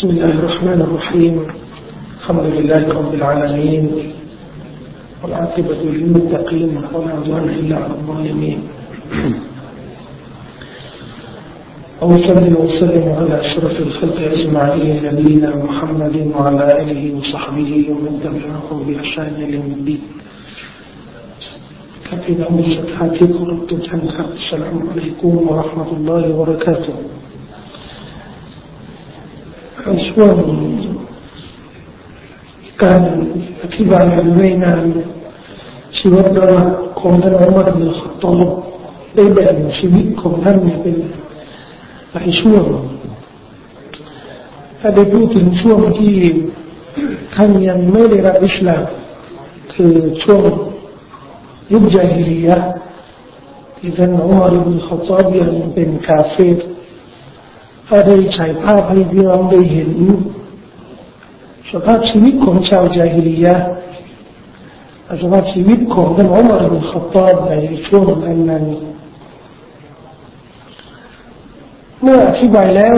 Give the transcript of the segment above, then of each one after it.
بسم الله الرحمن الرحيم الحمد لله رب العالمين والعاقبة للمتقين ولا عدوان إلا على الظالمين وصلي وسلم على أشرف الخلق أجمعين نبينا محمد وعلى آله وصحبه ومن تبعهم بإحسان إلى يوم الدين كثيرا من الشتات قربت عنك السلام عليكم ورحمة الله وبركاتهช่วงการอธิบายในงานชีวิตของท่านอุมัร บิน ค็อฏฏอบได้แบ่งชีวิตของท่านเป็นหลายช่วงถ้าได้พูดถึงช่วงที่ท่านยังไม่ได้รับอิสลามคือช่วงยุคญาฮิลียะห์ที่ท่านอุมัร บิน ค็อฏฏอบยังเป็นกาเฟรถ้าได้ฉายภาพให้พี่น้องได้เห็นสภาพชีวิตของชาวญาฮิลียะห์สภาพชีวิตของท่านอุมัร บิน ค็อฏฏอบในช่วงนั้นเมื่ออธิบายแล้ว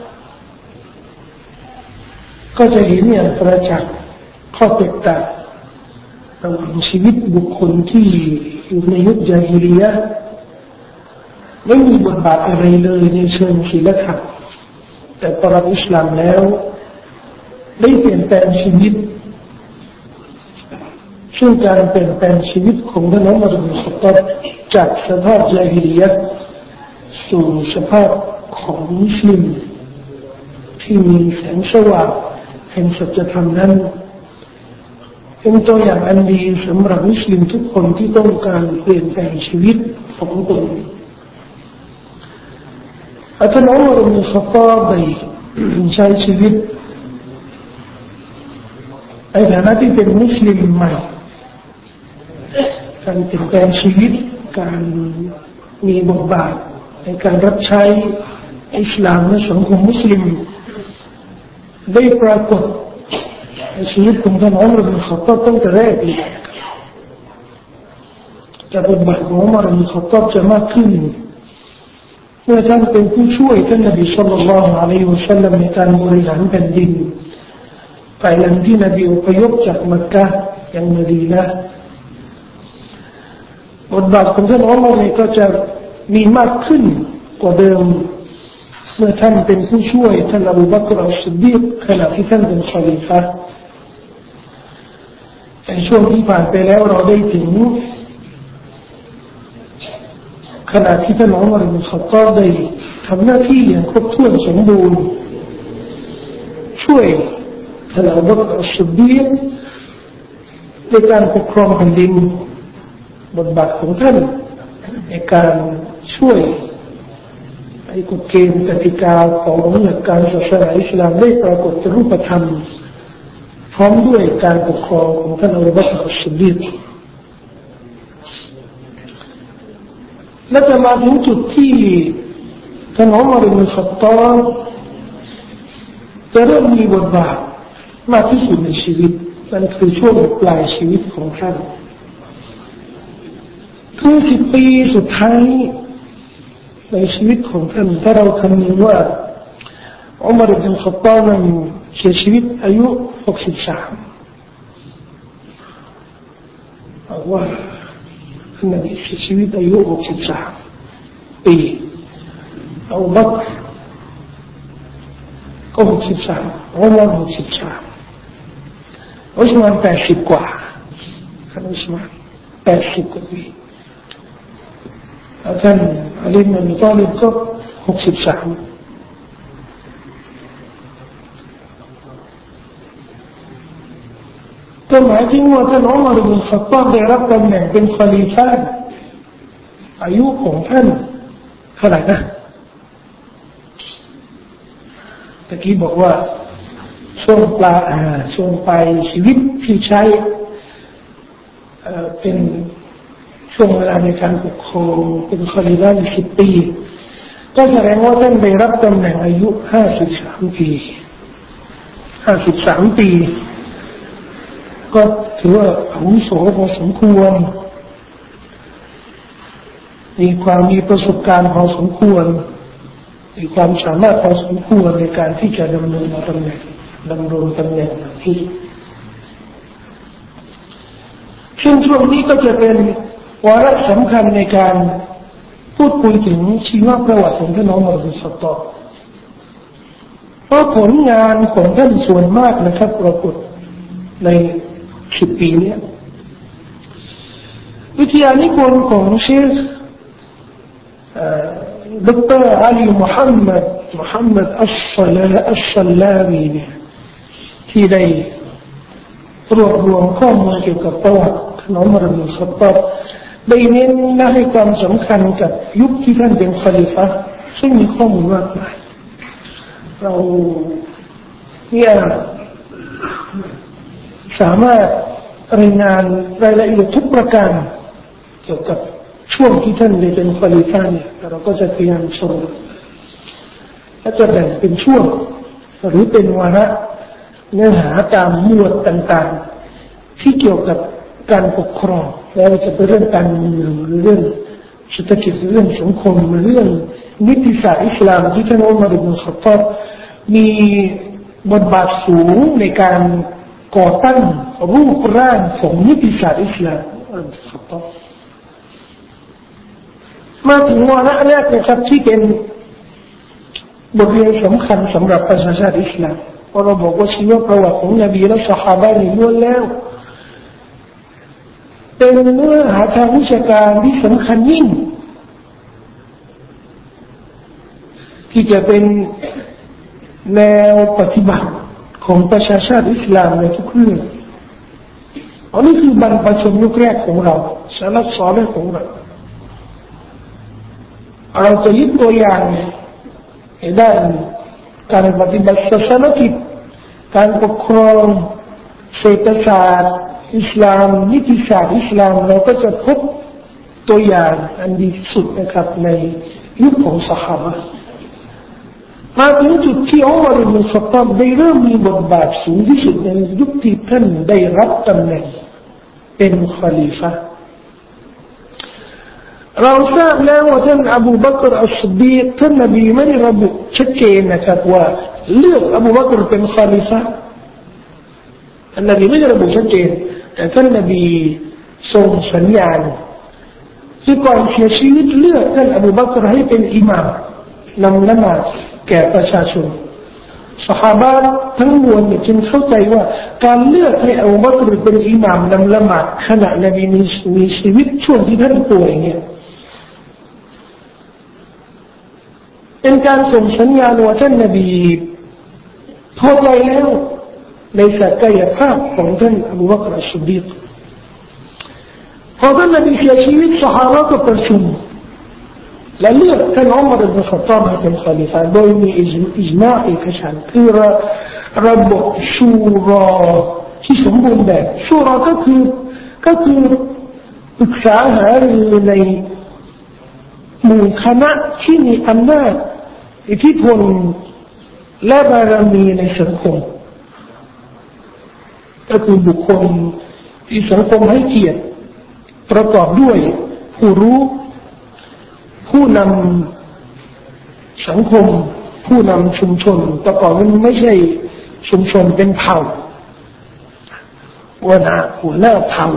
ก็จะเห็นอย่างประจักษ์ข้อแตกต่างระหว่างชีวิตบุคคลที่อยู่ในยุคญาฮิลียะห์ไม่มีบทบาทอะไรเลยในเชิงศีลธรรมแต่พอรับอิสลามแล้วได้เปลี่ยนแปลงชีวิตซึ่งการเปลี่ยนแปลงชีวิตของท่านอุมัร บิน ค็อฏฏอบจากสภาพญาฮิลียะห์สู่สภาพของมุสลิมที่มีแสงสว่างแห่งสัจธรรมนั้นเป็นตัวอย่างอันดีสำหรับมุสลิมทุกคนที่ต้องการเปลี่ยนแปลงชีวิตของตนท่านอุมัร บิน ค็อฏฏอบได้ใช้ชีวิตในฐานะที่เป็นมุสลิมใหม่การเปลี่ยนแปลงชีวิตการมีบทบาทในการรับใช้อิสลามในสังคมมุสลิมได้ปรากฏในชีวิตของท่านอุมัร บิน ค็อฏฏอบตั้งแต่แรกเลยแต่บทบาทของอุมัร บิน ค็อฏฏอบจะมากขึ้นเมื่อท่านเป็นผู้ช่วยท่านนบีศ็อลลัลลอฮุอะลัยฮิวะซัลลัมในการบริหารแผ่นดินภายหลังที่นบีอพยพจากมักกะฮ์ยังมะดีนะห์บทบาทของท่านอุมัรก็จะมีมากขึ้นกว่าเดิมเมื่อท่านเป็นผู้ช่วยท่านอบูบักรอัสซิดดีกขณะที่ท่านเป็นคอลิฟะห์ในช่วงที่ผ่านไปแล้วเราได้ถึงขณะที่ท่านอุมัร บิน ค็อฏฏอบได้ทำหน้าที่อย่างครบถ้วนสมบูรณ์ช่วยท่านอบูบักรอัสซิดดีกในการปกครองแผ่นดินบทบาทของท่านในการช่วยให้กฎเกณฑ์กติกาของหลักการศาสนาอิสลามได้ปรากฏเป็นรูปธรรมพร้อมด้วยการปกครองของท่านอบูบักรอัสซิดดีกและจะมาถึงจุดที่ท่านอุมัร บิน ค็อฏฏอบจะเริ่มมีบทบาทมากที่สุดในชีวิตนั่นคือช่วงปลายชีวิตของท่านคือ10 ปีสุดท้ายในชีวิตของท่านถ้าเราคำนึงว่าอุมัร บิน ค็อฏฏอบนั้นเสียชีวิตอายุ63ว่าท่านนบีเสียชีวิตอายุ63 ปีอบูบักรก็63อุมัร63อุสมาน80 กว่าท่านอุสมาน80 กว่าปีท่านอาลี บิน อับ ฏอลิบก็63ก็หมายถึงว่าท่านอุมัร บิน ค็อฏฏอบได้รับตำแหน่งเป็นคอลิฟะห์อายุของท่านเท่าไหร่นะตะกี้บอกว่าช่วงปลายชีวิตที่ใช้เป็นช่วงเวลาในการปกครองเป็นคอลิฟะห์10 ปีก็แสดงว่าท่านได้รับตำแหน่งอายุ53 ปี53 ปีก็ถือว่าอาวุโสพอสมควรมีความมีประสบการณ์พอสมควรมีความสามารถพอสมควรในการที่จะดำรงตำแหน่งที่ซึ่งช่วงนี้ก็จะเป็นวาระสำคัญในการพูดคุยถึงชีวประวัติของท่านอุมัร บิน ค็อฏฏอบเพราะผลงานของท่านส่วนมากนะครับปรากฏใน10 ปีนี้วิทยานิพนธ์ของเชคดร.อาลีมุฮัมมัดอัสซัลลามีเนี่ยที่ได้รวบรวมข้อมูลเกี่ยวกับประวัติท่านอุมัร บิน ค็อฏฏอบได้เน้นและให้ความสำคัญกับยุคที่ท่านเป็นคอลิฟะห์ซึ่งมีข้อมูลมากมายเราเนี่ยสามารถรายงานรายละเอียดทุกประการเกี่ยวกับช่วงที่ท่านได้เป็นคอลิฟะห์เนี่ยเราก็จะพยายามสรุปและจะแบ่งเป็นช่วงหรือเป็นวาระเนื้อหาตามหมวดต่างๆที่เกี่ยวกับการปกครองแล้วจะเป็นเรื่องการเมืองหรือเรื่องเศรษฐกิจเรื่องสังคมเรื่องนิติศาสตร์อิสลามที่ท่านอุมัร บิน ค็อฏฏอบมีบทบาทสูงในการก่อตั้งรูปร่างของนิติศาสตร์อิสลามมาถึงวาระแรกนะครับที่เป็นบทเรียนสำคัญสำหรับประชาชาติอิสลามเราบอกว่าชีวประวัติของนบีและซอฮาบะห์นี่ล้วนแล้วเป็นเนื้อหาทางวิชาการที่สำคัญยิ่งที่จะเป็นแนวปฏิบัติของประชาชาติอิสลามในทุกเรื่องอันนี้คือบรรพชนยุคแรกของเราสาระสอนของเราจะยึดตัวอย่างในด้านการปฏิบัติศาสนกิจการปกครองเศรษฐศาสตร์อิสลามนิติศาสตร์อิสลามเราก็จะพบตัวอย่างอันดีที่สุดนะครับในยุคของซอฮาบะห์มาถึงจุดที่อุมัร บิน ค็อฏฏอบได้เริ่มมีบทบาทสูงที่สุดในยุคที่ท่านได้รับตำแหน่งเป็นคอลิฟะห์เราทราบแล้วว่าท่านอบูบักรอัสซิดดีกท่านนบีไม่ได้ระบุชัดเจนนะครับว่าเลือกอบูบักรเป็นคอลิฟะห์ท่านนบีไม่ได้ระบุชัดเจนแต่ท่านนบีทรงสัญญาณที่ก่อนเสียชีวิตเลือกท่านอบูบักรให้เป็นอิหม่ามนำละหมาดแก่ประชาชนซอฮาบะห์ทั้งมวลจึงเข้าใจว่าการเลือกให้อบูบักรเป็นอิหม่ามนำละหมาดขณะนบีมีชีวิตช่วงที่ท่านป่วยเนี่ยเป็นการส่งสัญญาณว่าท่านนบีพอใจแล้วในศักยภาพของท่านอบูบักรอัสซิดดีกพอท่านนบีเสียชีวิตซอฮาบะห์ก็ประชุมและเลือกท่านอุมัร บิน ค็อฏฏอบให้เป็นคอลิฟะห์โดยมีอิจมาอ์เอกฉันท์คือระบบชูรอที่สมบูรณ์แบบชูรอก็คือปรึกษาหารือในหมู่คณะที่มีอำนาจอิทธิพลและบารมีในสังคมก็คือบุคคลที่สังคมให้เกียรติประกอบด้วยผู้รู้ผู้นำสังคมผู้นำชุมชนประกอบมันไม่ใช่ชุมชนเป็นเผ่าหัวหน้าเผ่า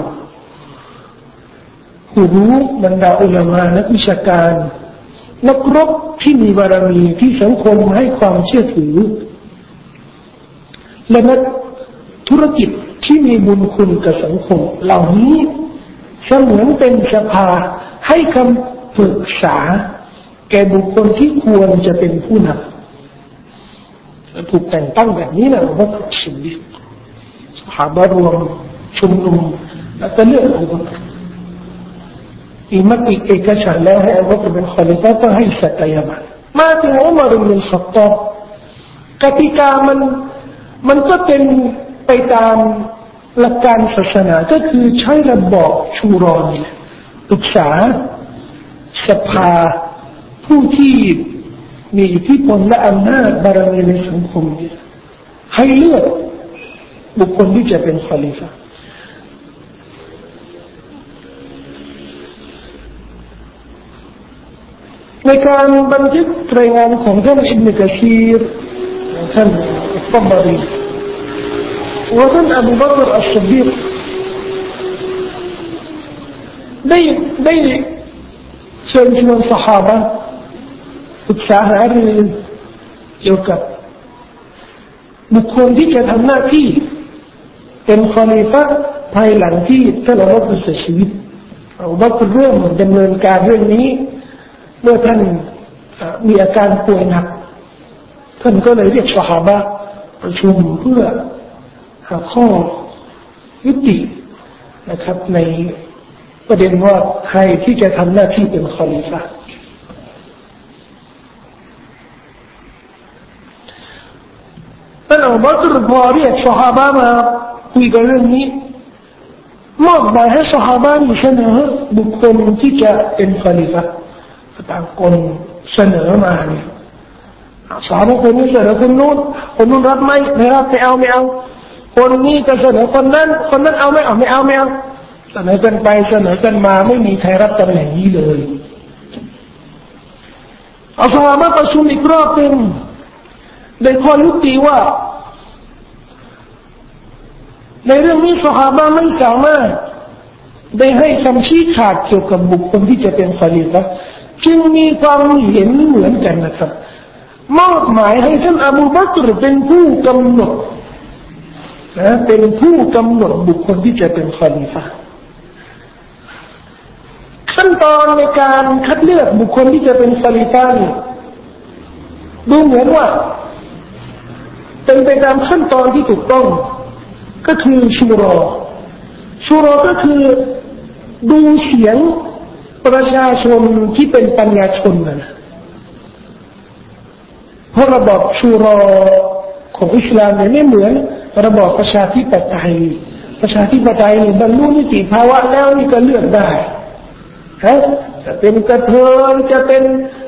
ผู้รู้บรรดาอุลามะนักวิชาการนักรบที่มีบารมีที่สังคมให้ความเชื่อถือและนักธุรกิจที่มีบุญคุณกับสังคมเหล่านี้เสมือนเป็นสภาให้คำปรึกษาแก่บุคคลที่ควรจะเป็นผู้นำถูกแต่งตั้งแบบนี้นะว่าสิ่งที่ซอฮาบะห์รวมชุมนุมแล้วก็เลือกอบูบักรมีมติเอกฉันท์แล้วให้อบูบักรเป็นคอลิฟะห์ก็ให้ศักยภาพมาถึงอุมัร บิน ค็อฏฏอบกติกามันก็เป็นไปตามหลักการศาสนาก็คือใช้ระบอบชูรอนี่ปรึกษาสภาผู้ที่มีอิทธิพลและอำนาจบารมีในสังคมให้เลือกบุคคลที่จะเป็นคอลิฟะห์ในการบันทึกรายงานของท่านอิบนุกะซีรท่านอัตตบารีว่าท่านอบูบักรอัชซิดดีกได้เชิญชวนซอฮาบะห์ปรึกษาหารือเกี่ยวกับบุคคลที่จะทำหน้าที่เป็นคอลิฟะห์ภายหลังที่ท่านอบูบักรเสียชีวิตอบูบักรเริ่มดำเนินการเรื่องนี้เมื่อท่านมีอาการป่วยหนักท่านก็เลยเรียกซอฮาบะห์ประชุมเพื่อหาข้อยุตินะครับในประเด็นว่าใครที่จะทำหน้าที่เป็นคอลิฟะห์ท่านอบูบักรพอเรียกซอฮาบะห์มาคุยกันเรื่องนี้มอบหมายให้ซอฮาบะห์เสนอบุคคลที่จะเป็นคอลิฟะห์ต่างคนเสนอมาเนี่ยซอฮาบะห์คนนี้เสนอคนนู้นรับไหมไม่รับไม่เอาคนนี้จะเสนอคนนั้นเอาไม่เอาเสนอกันไปเสนอกันมาไม่มีใครรับตำแหน่งนี้เลยอัลลอฮฺมาประชุมอีกรอบหนึ่งได้ข้อยุติว่าในเรื่องนี้ซอฮาบะห์ไม่สามารถได้ให้คำชี้ขาดเกี่ยวกับบุคคลที่จะเป็นคอลิฟะห์จึงมีความเห็นเหมือนกันนะครับมอบหมายให้ท่านอบูบักรเป็นผู้กำหนดเป็นผู้กำหนดบุคคลที่จะเป็นคอลิฟะห์ขั้นตอนในการคัดเลือกบุคคลที่จะเป็นคอลิฟะห์ดูเหมือนว่าเป็นไปตามขั้นตอนที่ถูกต้องก็คือชูรอก็คือดูเสียงประชาชนที่เป็นปัญญาชนนะเพราะระบบชูรอของอิสลามเนี่ยไม่เหมือนระบบประชาธิปไตยนี่บรรลุนิติภาวะแล้วนี่ก็เลือกได้จะเป็นกระเทยจะเป็น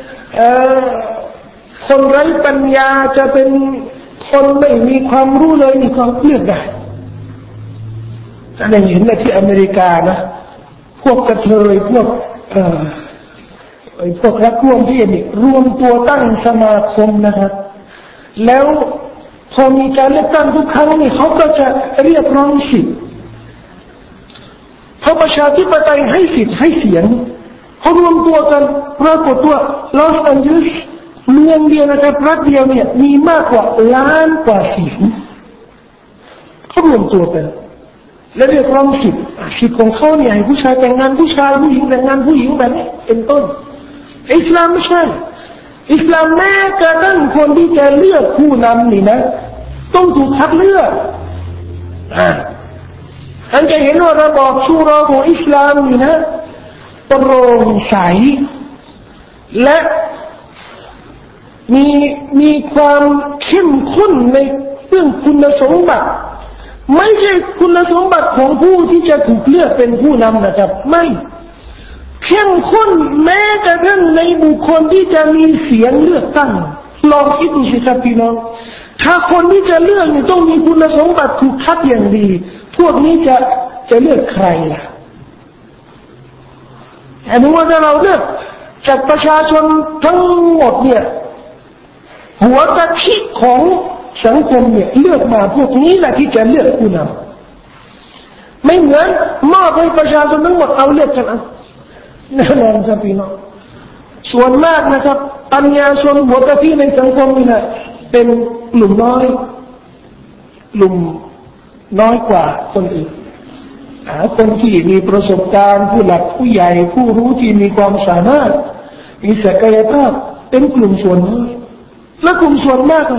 คนไร้ปัญญาจะเป็นคนไม่มีความรู้เลยมีความเลือกได้อันนี้เห็นในที่อเมริกานะพวกกระเทยพวกรักร่วมเพศนี่รวมตัวตั้งสมาคมนะครับแล้วพอมีการเลือกตั้งทุกครั้งนี่เขาก็จะเรียกร้องสิทธิ์เพราะประชาธิปไตยให้สิทธิ์ให้เสียงเขารวมตัวกันปรากฏว่าลอสแอนเจลิสเมืองเดียวนะครับรัฐเดียวเนี่ยมีมากกว่าล้านกว่าเสียงเขารวมตัวกันและเรียกร้องสิทธิ์ของเขาเนี่ยให้ผู้ชายแต่งงานผู้ชายผู้หญิงแต่งงานผู้หญิงแบบนี้เป็นต้นอิสลามไม่ใช่อิสลามแม้กระทั่งคนที่จะเลือกผู้นำนี่นะต้องถูกคัดเลือกท่านจะเห็นว่าระบอบชูรอของอิสลามนี่นะโปร่งใสและมีความเข้มข้นในเรื่องคุณสมบัติไม่ใช่คุณสมบัติของผู้ที่จะถูกเลือกเป็นผู้นำนะครับไม่เข้มข้นแม้กระทั่งในบุคคลที่จะมีเสียงเลือกตั้งลองคิดดูสิครับพี่น้องถ้าคนที่จะเลือกนี่ต้องมีคุณสมบัติถูกคัดอย่างดีพวกนี้จะเลือกใครล่ะแต่เมื่อเราเลือกจากประชาชนทั้งหมดเนี่ยหัวกะทิของสังคมเนี่ยเลือกมาพวกนี้แหละที่จะเลือกผู้นำไม่เหมือนมอบให้ประชาชนทั้งหมดเอาเลือกกันแน่นอนครับพี่น้องส่วนมากนะครับปัญญาชนหัวกะทิในสังคมนี่นะเป็นกลุ่มน้อยกว่าคนอื่นคนที่มีประสบการณ์ผู้หลักผู้ใหญ่ผู้รู้ที่มีความสามารถมีศักยภาพเป็นกลุ่มส่วนน้อยและกลุ่มส่วนมาก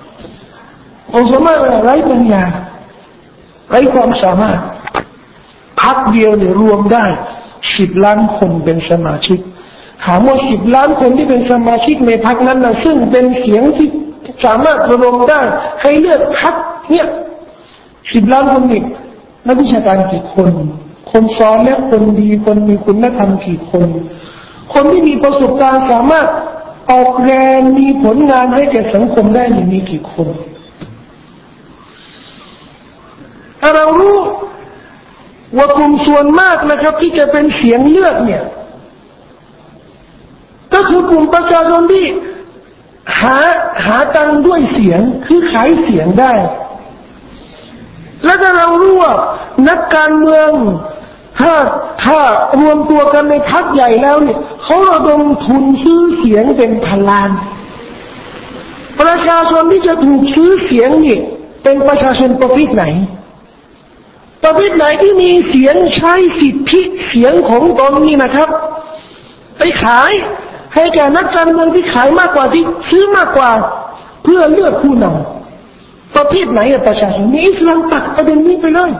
ไร้ปัญญาไร้ความสามารถพรรคเดียวเนี่ยรวมได้10 ล้านคนเป็นสมาชิกถามว่า10 ล้านคนที่เป็นสมาชิกในพรรคนั้นนะซึ่งเป็นเสียงที่สามารถรวมได้ให้เลือกพรรคเนี่ย10 ล้านคนนี่นักวิชาการกี่คนสอนและคนดีคนมีคุณธรรมกี่คนที่มีประสบการณ์สามารถออกแรงมีผลงานให้แก่สังคมได้มีกี่คนถ้าเรารู้ว่ากลุ่มส่วนมากนะครับที่จะเป็นเสียงเลือกเนี่ยก็คือคือกลุ่มประชาชนที่หาตังค์ด้วยเสียงคือขายเสียงได้และถ้าเรารู้ว่านักการเมืองถ้ารวมตัวกันในพรรคใหญ่แล้วเนี่ยเขาระดมทุนซื้อเสียงเป็นพันล้านประชาชนที่จะถูกซื้อเสียงนี่เป็นประชาชนประเภทไหนที่มีเสียงใช้สิทธิเสียงของตนนี่นะครับไปขายให้แก่นักการเมืองที่ขายมากกว่าที่ซื้อมากกว่าเพื่อเลือกผู้นำประเภทไหนประชาชนอิสลามตัดประเด็นนี้ไปเลย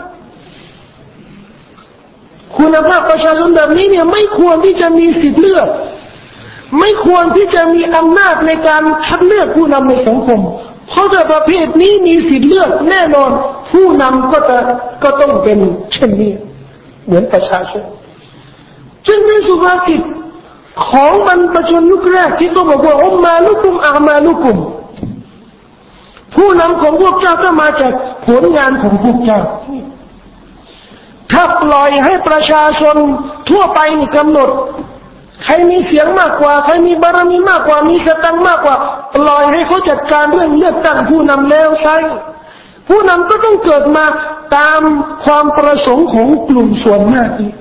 คุณภาพประชาชนแบบนี้เนี่ยไม่ควรที่จะมีสิทธิเลือกไม่ควรที่จะมีอำนาจในการคัดเลือกผู้นำในสังคมเพราะถ้าประเภทนี้มีสิทธิเลือกแน่นอนผู้นำก็ต้องเป็นเช่นนี้เหมือนประชาชนจึงเป็นสุภาษิตของบรรพชนยุคแรกที่เขาบอกว่าอุมมาลุกุมอามาลุกุมผู้นำของพวกเจ้าก็มาจากผลงานของพวกเจ้าถ้าปล่อยให้ประชาชนทั่วไปนี่กำหนดใครมีเสียงมากกว่าใครมีบารมีมากกว่ามีสตังค์มากกว่าปล่อยให้เขาจัดการเรื่องเลือกตั้งผู้นำแล้วใช่ผู้นำก็ต้องเกิดมาตามความประสงค์ของกลุ่มส่วนมากนี้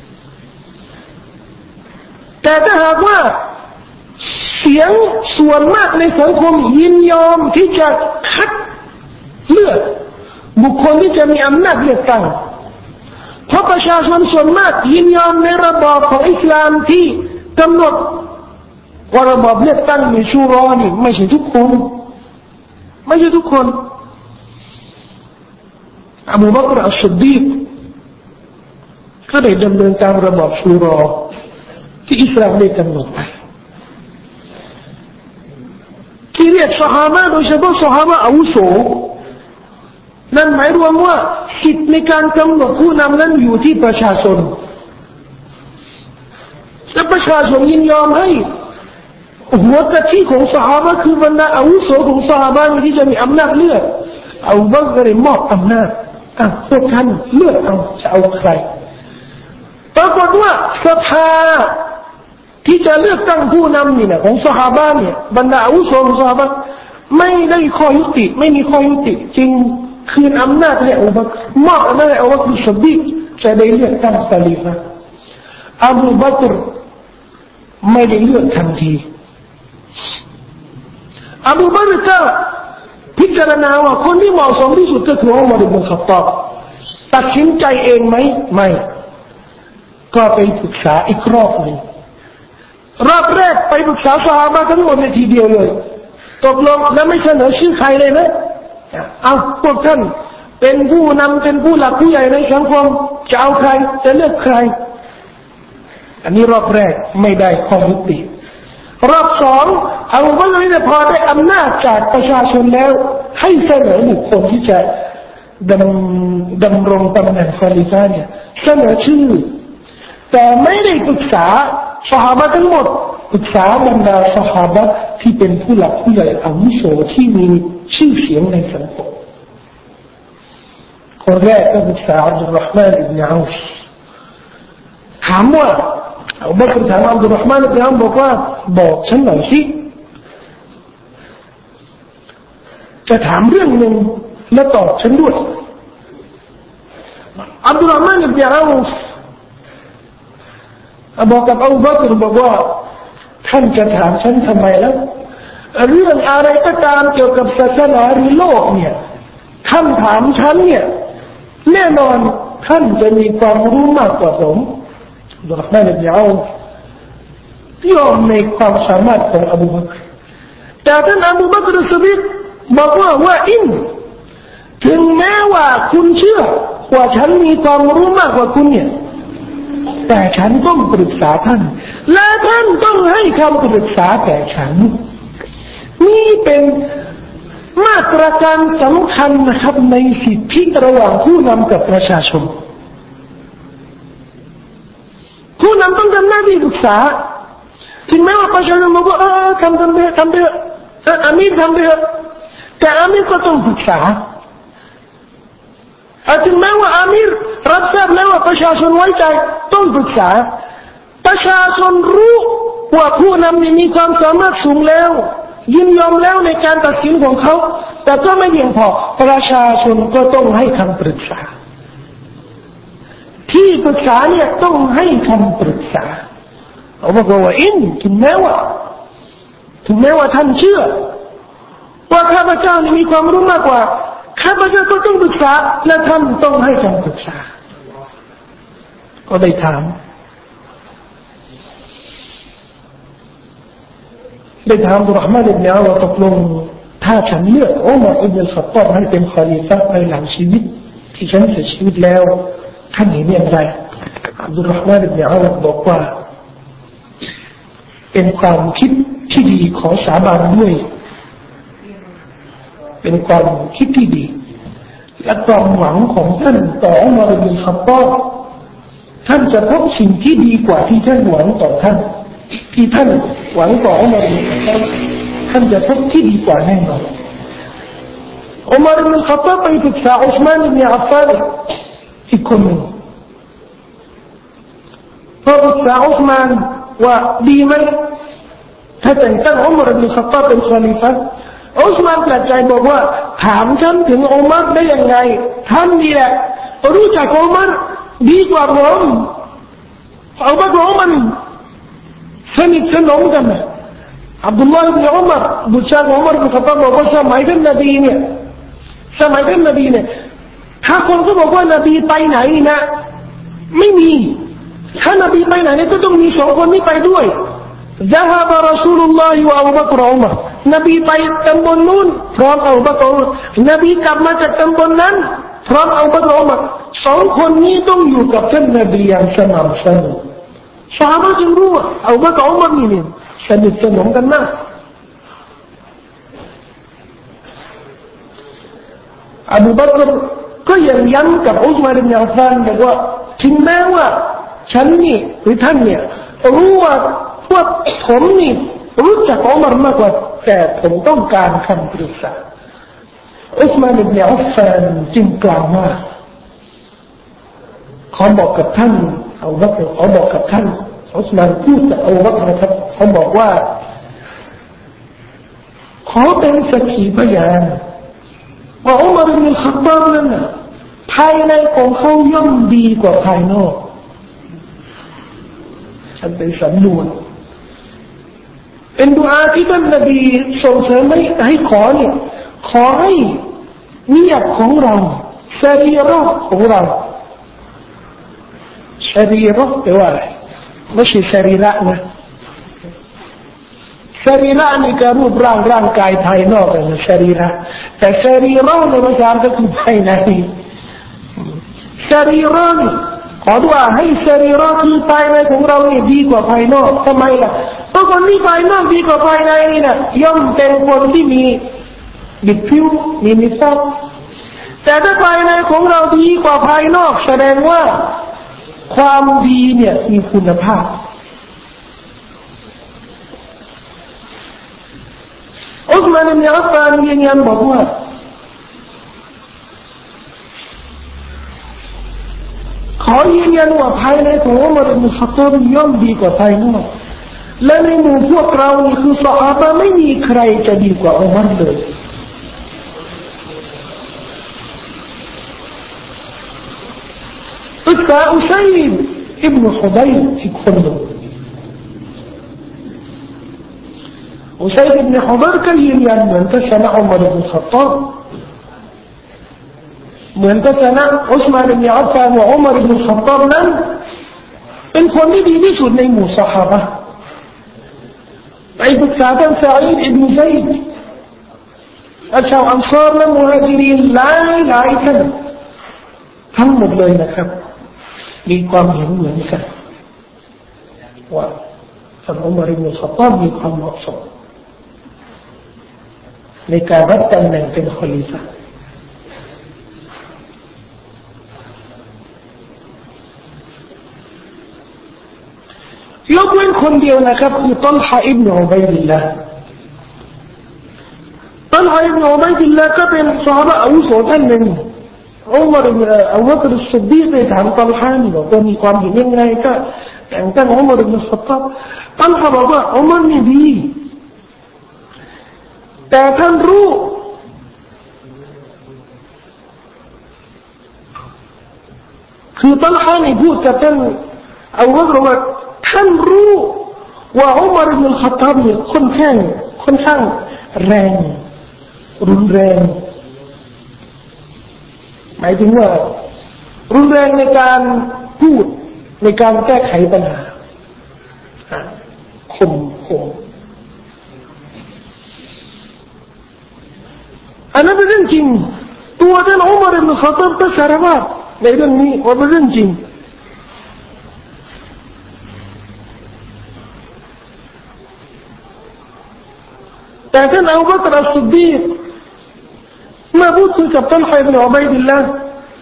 แต่ถ้าหากว่าเสียงส่วนมากในสังคมยินยอมที่จะคัดเลือกบุคคลที่จะมีอำนาจเลือกตั้งเพราะประชาชนส่วนมากยินยอมในระบอบของอิสลามที่กำหนดว่าระบอบเลือกตั้งมีชูรอนี่ไม่ใช่ทุกคนอบูบักรอัชซิดดีกก็ได้ดำเนินตามระบอบชูรอที่อิสลามได้กำหนดไปที่เรียกซอฮาบะโดยเฉพาะซอฮาบะอาวุโสนั่นหมายรวมว่าสิทธิในการกำหนดผู้นำนั้นอยู่ที่ประชาชนและประชาชนยินยอมให้หัวกะทิของซอฮาบะคือบรรดาอาวุโสของซอฮาบะที่จะมีอำนาจเลือกเอาบักรมอบอำนาจพวกท่านเลือกเอาจะเอาใครปรากฏว่าสภาที่จะเลือกตั้งผู้นำนี่นะของซอฮาบะเนี่ยบรรดาอาวุโสของซอฮาบะไม่ได้ข้อยุติไม่มีข้อยุติจริงคืนอำนาจให้อูบักรมอบอำนาจให้อูบักรซิดดีกจะได้เลือกตั้งคอลิฟะห์อบูบักรไม่ได้เลือกทันทีอบูบักรก็พิจารณาว่าคนที่เหมาะสมที่สุดก็คืออุมัรอิบนุลค็อฏฏอบตัดสินใจเองไหมไม่ก็ไปปรึกษาอีกรอบนึงรอบแรกไปปรึกษาซอฮาบะทั้งหมดในทีเดียวเลยตกลงและไม่เสนอชื่อใครเลยนะเอาพวกท่านเป็นผู้นำเป็นผู้หลักผู้ใหญ่ในสังคมจะเอาใครจะเลือกใครอันนี้รอบแรกไม่ได้ข้อยุติรอบสองเอาว่าเราพอได้อำนาจจากประชาชนแล้วให้เสนอบุคคลที่จะดำรงตำแหน่งคอลิฟะห์เนี่ยเสนอชื่อแต่ไม่ได้ปรึกษาซอฮาบะทั้งหมดปรึกษาบรรดาซอฮาบะที่เป็นผู้หลักผู้ใหญ่อาวุโสที่มีชื่อเสียงในสังคมคนแรกก็ปรึกษาอับดุลรอห์มานอิบนุเอาฟถามว่าอบูบักรถามอับดุลรอห์มานอิบนุเอาฟบอกว่าบอกฉันหน่อยสิจะถามเรื่องหนึ่งแล้วตอบฉันด้วยอับดุลรอห์มานอิบนุเอาฟบอกกับอบูบักรบอกว่าท่านจะถามฉันทำไมแล้วเรื่องอะไรก็ตามเกี่ยวกับศาสนาหรือโลกเนี่ยท่านถามฉันเนี่ยแน่นอนท่านจะมีความรู้มากกว่าผมอับดุลรอห์มานอิบนุเอาฟยอมในความสามารถของอบูบักรแต่ท่านอบูบักรซิดดีกบอกว่าถึงแม้ว่าคุณเชื่อว่าฉันมีความรู้มากกว่าคุณเนี่ยแต่ฉันต้องปรึกษาท่านและท่านต้องให้คำปรึกษาแก่ฉันนี่เป็นมาตรการสำคัญนะครับในสิทธิระหว่างผู้นำกับประชาชนผู้นำต้องทำหน้าที่ปรึกษาถึงแม้ว่าประชาชนบอกว่าทำไปอามีรทำไปแต่อามีรก็ต้องปรึกษาถึงแม้ว่าอามีรรับทราบแล้วว่าประชาชนไว้ใจต้องปรึกษาประชาชนรู้ว่าผู้นำมีความสามารถสูงแล้วยินยอมแล้วในการตัดสินของเขาแต่ก็ไม่เพียงพอประชาชนก็ต้องให้คำปรึกษาที่ปรึกษาเนี่ยต้องให้คำปรึกษาเอาบอกว่าถึงแม้ว่าท่านเชื่อว่าข้าพเจ้ามีความรู้มากกว่าข้าพเจ้าก็ต้องปรึกษาและท่านต้องให้คำปรึกษาก็ได้ถามอับดุลรอห์มานอิบนุอัฟฟานตกลงถ้าฉันเลือกอุมัรอิบนุอัลค็อฏฏอบให้เป็นคอลิฟะห์ในหลังชีวิตที่ฉันเสียชีวิตแล้วท่านเห็นอย่างไรอับดุลรอห์มานอิบนุอัฟฟานบอกว่าเป็นความคิดที่ดีขอสาบานด้วยเป็นความคิดที่ดีและความหวังของท่านต่ออุมัรอิบนุอัลค็อฏฏอบท่านจะพบสิ่งที่ดีกว่าที่ท่านหวังต่อท่านที่ท่านหวังต่ออุมัรอิบนุอัลค็อฏฏอบท่านจะพบที่ดีกว่าแน่นอนอุมัรอิบนุอัลค็อฏฏอบไปปรึกษาอุสมานอิบนุอัฟฟานอีกคนหนึ่งพอปรึกษาอุสมานว่าดีไหมถ้าแต่งตั้งอุมัรอิบนุอัลค็อฏฏอบเป็นคอลิฟะห์อุสมานแปลกใจบอกว่าถามฉันถึงอุมัรได้ยังไงท่านนี่แหละรู้จักอุมัรดีกว่าผมเอาบักรอุมัรสนิทสนมกันนะอับดุลลอฮ์อิบนุอุมัรบุตรชายของอุมัรอิบนุอัลค็อฏฏอบบอกว่าสมัยท่านนบีเนี่ยถ้าคนก็บอกว่านบีไปไหนนะไม่มีถ้านบีไปไหนเนี่ยก็ต้องมีสองคนนี้ไปด้วย ذهب رسول الله وأبو بكر وعمر นบีไปตำบลนู้นพร้อมอบูบักรนบีกลับมาจากตำบลนั้นพร้อมอบูบักรอุมัรสองคนนี้ต้องอยู่กับท่านนบีอย่างสม่ำเสมอซอฮาบะห์จึงรู้ว่าอบูบักรอุมัรนี่สนิทสนมกันมากอบูบักรก็ยังย้ำกับอุสมานอิบนุอัฟฟานบอกว่าถึงแม้ว่าฉันนี่หรือท่านเนี่ยรู้ว่าพวกผมนี่รู้จักอุมัรมากกว่าแต่ผมต้องการคำปรึกษาอุสมานอิบนุอัฟฟานจึงกล่าวว่าขอบอกกับท่านอบูบักรขอบอกกับท่านอุสมานพูดกับอบูบักรนะครับเขาบอกว่าขอเป็นสักขีพยานว่าอุมัรอิบนุอัลค็อฏฏอบนั้นภายในของเขาย่อมดีกว่าภายนอกฉันเป็นสำนวนเป็นดุอาที่ท่านนบีส่งเสริมให้ขอเนี่ยขอให้นิยตของเราสรีระของเราสรีระแปลว่าอะไรไม่ใช่สรีระนะสรีระนี่ก็รูปร่างกายภายนอกนะสรีระแต่สรีระในภาษาก็คือภายในสรีระนี่ขอดุอาให้สรีระคือภายในของเราเนี่ยดีกว่าภายนอกทำไมล่ะเพราะคนที่ภายนอกดีกว่าภายในนี่นะย่อมเป็นคนที่มีบิดผิวมีนิสัยแต่ถ้าภายในของเราดีกว่าภายนอกแสดงว่าความดีเนี่ยมีคุณภาพอุสมานอิบนุอัฟฟานยืนยันบอกว่าขอยืนยันว่าภายในของอุมัรอิบนุอัลค็อฏฏอบย่อมดีกว่าภายนอกและในหมู่พวกเรานี่คือซอฮาบะห์ไม่มีใครจะดีกว่าอุมัรเลยอุสซัยดอิบนุฮุดัยรอีกคนหนึ่งอุซัยดอิบนุฮุดัยรก็ยืนยันเหมือนกับชนะอุมัรอิบนุอัลค็อฏฏอบเหมือนกับชนะอุสมานอิบนุอัฟฟานและอุมัรอิบนุอัลค็อฏฏอบนั้นเป็นคนที่ดีที่สุดในหมู่ซอฮาบะห์ไปปรึกษาท่านซะอีดอิบนุซัยดชาวอันซอรและมุฮาญิรินหลายท่านทั้งหมดเลยนะครับมีความเห็นเหมือนกันว่าท่านอุมัรอิบนุอัลค็อฏฏอบมีความเหมาะสมในการรับตำแหน่งเป็นคอลิฟะห์ยกเว้นคนเดียวนะครับคือตัลฮะอิบนุอุบัยดิลลาห์ตัลฮะอิบนุอุบัยดิลลาห์ก็เป็นซอฮาบะห์อาวุโสท่านหนึ่งอุมัรอิบนุอับดุลลอฮ์อัสซิดดีกได้ถามตัลฮะนี่บอกว่ามีความเห็นยังไงก็แต่งตั้งอุมัรอิบนุลค็อฏฏอบตัลฮะบอกว่าอุมัรนี่ดีแต่ท่านรู้คือตัลฮะนี่พูดกับท่านอูบักรว่าท่านรู้ว่าอุมัรอิบนุลค็อฏฏอบเนี่ยค่อนข้างแรงรุนแรงหมายถึงว่ารุนแรงในการพูดในการแก้ไขปัญหาข่มอันนั้นเป็นเรื่องจริงตัวท่านอุมัรอิบนุลค็อฏฏอบก็สารภาพในเรื่องนี้ว่าเป็นเรื่องจริงแต่ท่านอูบักรอัสซิดดีกเมื่อพูดคุยกับตัลฮะอิบนุอุบัยดิลลาห์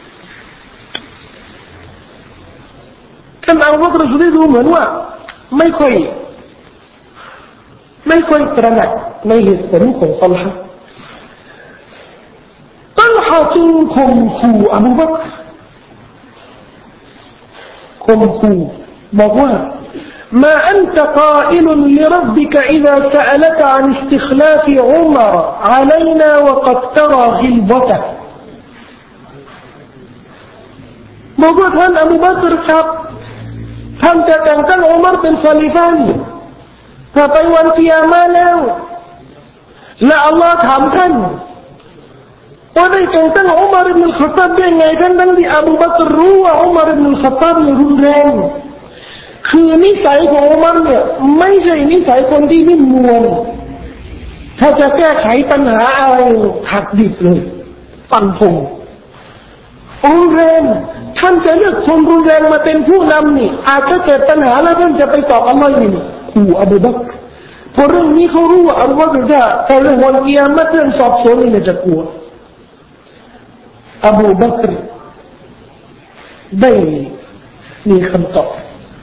ท่านอูบักรอัสซิดดีกดูเหมือนว่าไม่ค่อยตระหนักในเหตุผลของตัลฮะจึงข่มขู่อบูบักรข่มขู่บอกว่าما أنت قائل لربك إذا سألك عن استخلاف عمر علينا وقد ترى غلظته บอกว่าท่านอบูบักรครับท่านจะแต่งตั้งอุมัรเป็นคอลิฟะห์ถ้าไปวันกิยามะห์แล้วและอัลลอฮ์ถามท่านว่าได้แต่งตั้งอุมัรอิบนุลค็อฏฏอบได้ไงทั้งที่อบูบักรรู้ว่าอุมัรอิบนุลค็อฏฏอบเนี่ยรุนแรงคือนิสัยของอุมัรเนี่ยไม่ใช่นิสัยคนที่นิ่มนวลถ้าจะแก้ไขปัญหาอะไรหักดิบเลยฟันธงรุนแรงท่านจะเลือกคนรุนแรงมาเป็นผู้นำนี่อาจจะเกิดปัญหาแล้วท่านจะไปตอบอัลลอฮ์นี่ขู่อบูบักรเพราะเรื่องนี้เขารู้ว่าอบูบักรถ้าเรื่องวันกิยามะห์เรื่องสอบสวนนี่จะกลัวอบูบักรได้มีคำตอบ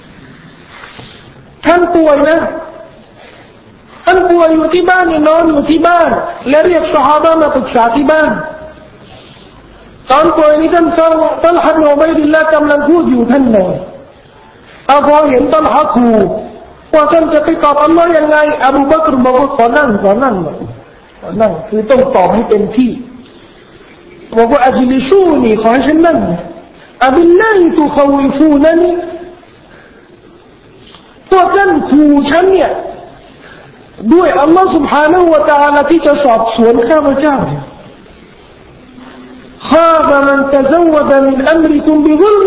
ท่านป่วยนะท่านป่วยอยู่ที่บ้านนอนอยู่ที่บ้านและเรียกซอฮาบะห์มาปรึกษาที่บ้านตอนป่วยนี้ท่านตัลฮะอิบนุอุบัยดิลลาห์กำลังพูดอยู่ท่านนอนพอเห็นตัลฮะขู่ว่าท่านจะไปตอบอัลลอฮ์ยังไงอบูบักรบอกว่าขอนั่งคือต้องตอบให้เต็มที่บอกว่าอัจลิซูนีขอให้ฉันนั่งอับิลลาฮิตุควิฟูนันพวกท่านขู่ฉันเนี่ยด้วยอัลลอฮ์ سبحانه และ تعالى ที่จะสอบสวนข้าพเจ้าخاب من تزود من أمركم بظلم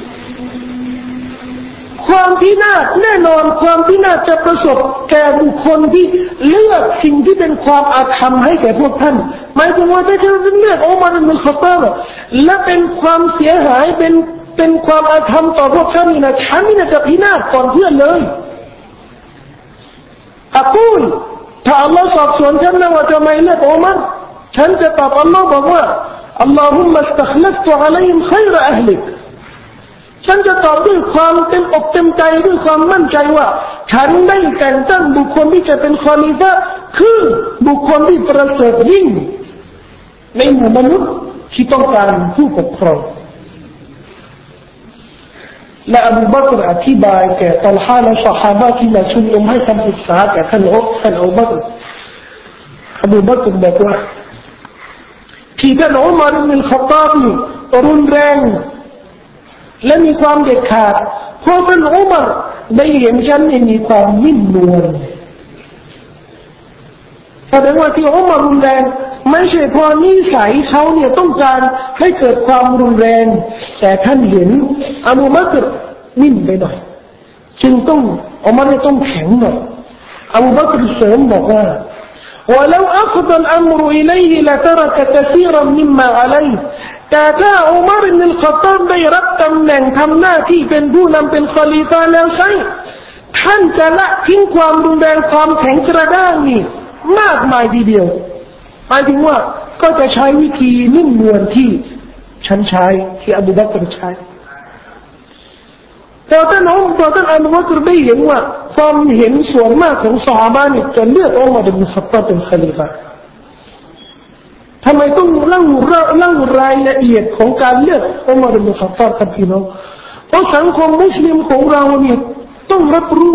ความพินาศแน่นอนความพินาศจะประสบแก่บุคคลที่เลือกสิ่งที่เป็นความอาธรรมให้แก่พวกท่านหมายถึงว่าถ้าท่านเลือกอุมัรอิบนุลค็อฏฏอบและเป็นความเสียหายเป็นความอาธรรมต่อพวกท่านนี่นะฉันนี่จะพินาศก่อนเพื่อนเลยอักูลถ้าอัลลอฮ์สอบสวนฉันนะว่าทำไมเลือกอุมัรฉันจะตอบอัลลอฮ์บอกว่าอัลลอฮุมมะสตัคลัฟตุอะลัยฮิมค็อยรออะห์ลิกฉันจะตอบด้วยความเต็มอกเต็มใจด้วยความมั่นใจว่าฉันได้แต่งตั้งบุคคลที่จะเป็นคอลิฟะห์คือบุคคลที่ประเสริฐยิ่งในหมู่มนุษย์ที่ต้องการผู้ปกครองและอบูบักรอธิบายแก่ตัลฮะและซอฮาบะห์ที่มาชุมนุมให้คำปรึกษาแก่ท่านอบูบักรบอกว่าที่ท่านอุมัรอิบนุลค็อฏฏอบรุนแรงและมีความเด็ดขาดเพราะท่านอุมัรได้เห็นฉันมีความนิ่มนวลแสดงว่าที่อุมัรรุนแรงไม่ใช่เพราะนิสัยเขาเนี่ยต้องการให้เกิดความรุนแรงแต่ท่านเห็นอบูบักรนิ่มไปหน่อยจึงต้องอุมัรต้องแข็งหน่อยอบูบักรเสริมบอกว่าولو أخذ الأمر إليه لترك كثيرا مما عليه แต่ถ้าอุมัรอิบนุลค็อฏฏอบได้รับตำแหน่งทำหน้าที่เป็นผู้นำเป็นคอลิฟะห์แล้วใช่ท่านจะละทิ้งความรุนแรงความแข็งกระด้างนี่มากมายทีเดียวหมายถึงว่าก็จะใช้วิธีนิ่มนวลที่ฉันใช้ที่อบูบักรใช้แต่ท่านอบูบักรได้เห็นว่าความเห็นส่วนมากของซอฮาบะห์นี่จะเลือกอุมัรอิบนุลค็อฏฏอบเป็นคอลิฟะห์ทำไมต้องเล่ารายละเอียดของการเลือกอุมัรอิบนุลค็อฏฏอบครับพี่น้องเพราะสังคมมุสลิมของเราเนี่ยต้องรับรู้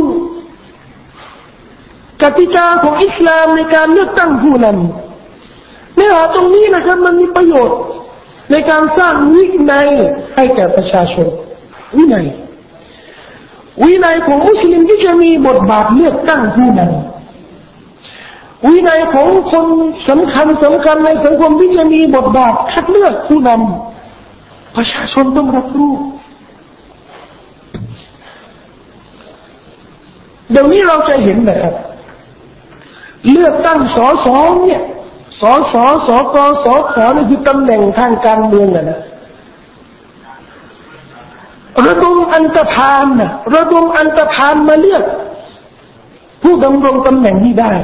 กติกาของอิสลามในการเลือกตั้งผู้นำเนื้อหาตรงนี้นะครับมันมีประโยชน์ในการสร้างวินัยให้แก่ประชาชนวินัยของมุสลิมที่จะมีบทบาทเลือกตั้งผู้นำวินัยของคนสำคัญในสังคมที่จะมีบทบาทคัดเลือกผู้นำประชาชนต้องรับรู้เดี๋ยวนี้เราจะเห็นนะครับเลือกตั้งสสเนี่ยสสสกสขนี่คือตำแหน่งทางการเมืองนะระดมอันตรพานมาเลือกผู้ดำรงตำแหน่งนี้ได้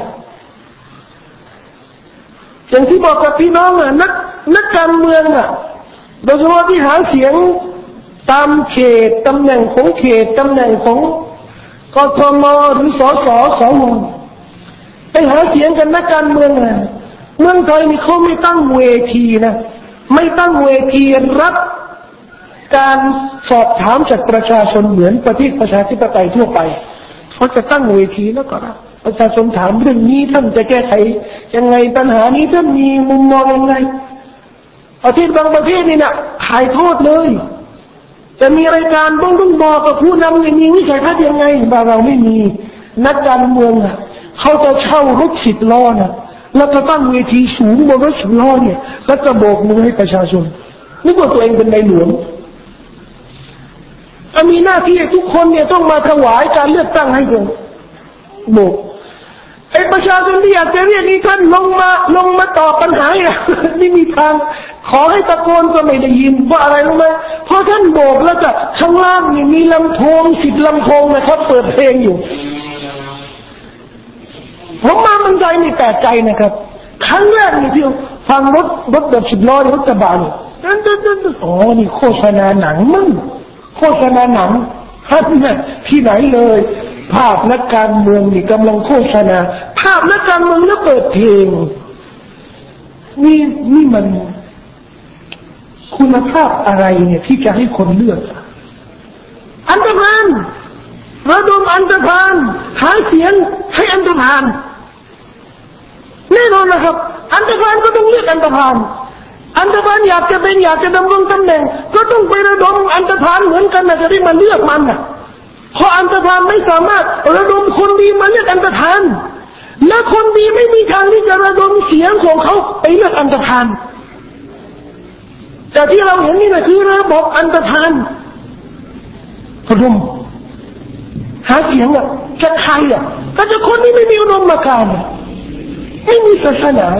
อย่างที่บอกกับพี่น้องนักการเมืองโดยเฉพาะที่หาเสียงตามเขตตำแหน่งของเขตตำแหน่งของกทมหรือสสสวไปหาเสียงกันนักการเมืองเมืองไทยนี่เขาไม่ตั้งเวทีนะไม่ตั้งเวทีรับการสอบถามจากประชาชนเหมือนประเทศประชาธิปไตยทั่วไปเขาจะตั้งเวทีแล้วก็รับประชาชนถามเรื่องนี้ท่านจะแก้ไขยังไงปัญหานี้ท่านมีมุมมองยังไงประเทศบางประเทศนี่นะถ่ายทอดเลยจะมีรายการต้องบอกกับผู้นำอย่างนี้วิสัยทัศน์ยังไงบ้านเราไม่มีนักการเมืองเขาจะเช่ารถ10 ล้อแล้วก็ตั้งเวทีสูงบนรถ10 ล้อเนี่ยแล้วจะโบกมือให้ประชาชนนึกว่าตัวเองเป็นในหลวงมีหน้าที่ทุกคนเนี่ยต้องมาถวายการเลือกตั้งให้คนโบกไอ้ประชาชนที่อยากจะเรียกนี่ท่านลงมาตอบปัญหาไม่มีทางขอให้ตะโกนก็ไม่ได้ยินว่าอะไรรู้ไหมเพราะท่านโบกแล้วก็ข้างล่างนี่มีลำโพง10 ลำโพงนะครับเปิดเพลงอยู่ผมมาเมืองไทยนี่แปลกใจนะครับครั้งแรกนี่ที่ฟังรถแบบ10 ล้อรถกระบะนี่อ๋อนี่โฆษณาหนังมั้งโฆษณาหนังท่านเนี่ยที่ไหนเลยภาพนักการเมืองนี่กำลังโฆษณาภาพนักการเมืองแล้วเปิดเพลงนี่มันคุณภาพอะไรเนี่ยที่จะให้คนเลือกอันตรพานระดมอันตรพานหาเสียงให้อันตรพานแน่นอนนะครับอันตรพานก็ต้องเลือกอันตรพานอยากจะดำรงตำแหน่งก็ต้องไประดมอันตรพานเหมือนกันจะได้มาเลือกมันเพราะอันตรพานไม่สามารถระดมคนดีมาเลือกอันตรพานและคนดีไม่มีทางที่จะระดมเสียงของเขาไปเลือกอันตรพานแต่ที่เราเห็นนี่นะคือระบบอันตรพานระดมหาเสียงจะใครก็จะคนที่ไม่มีอุดมการณ์ไม่มีศาสนา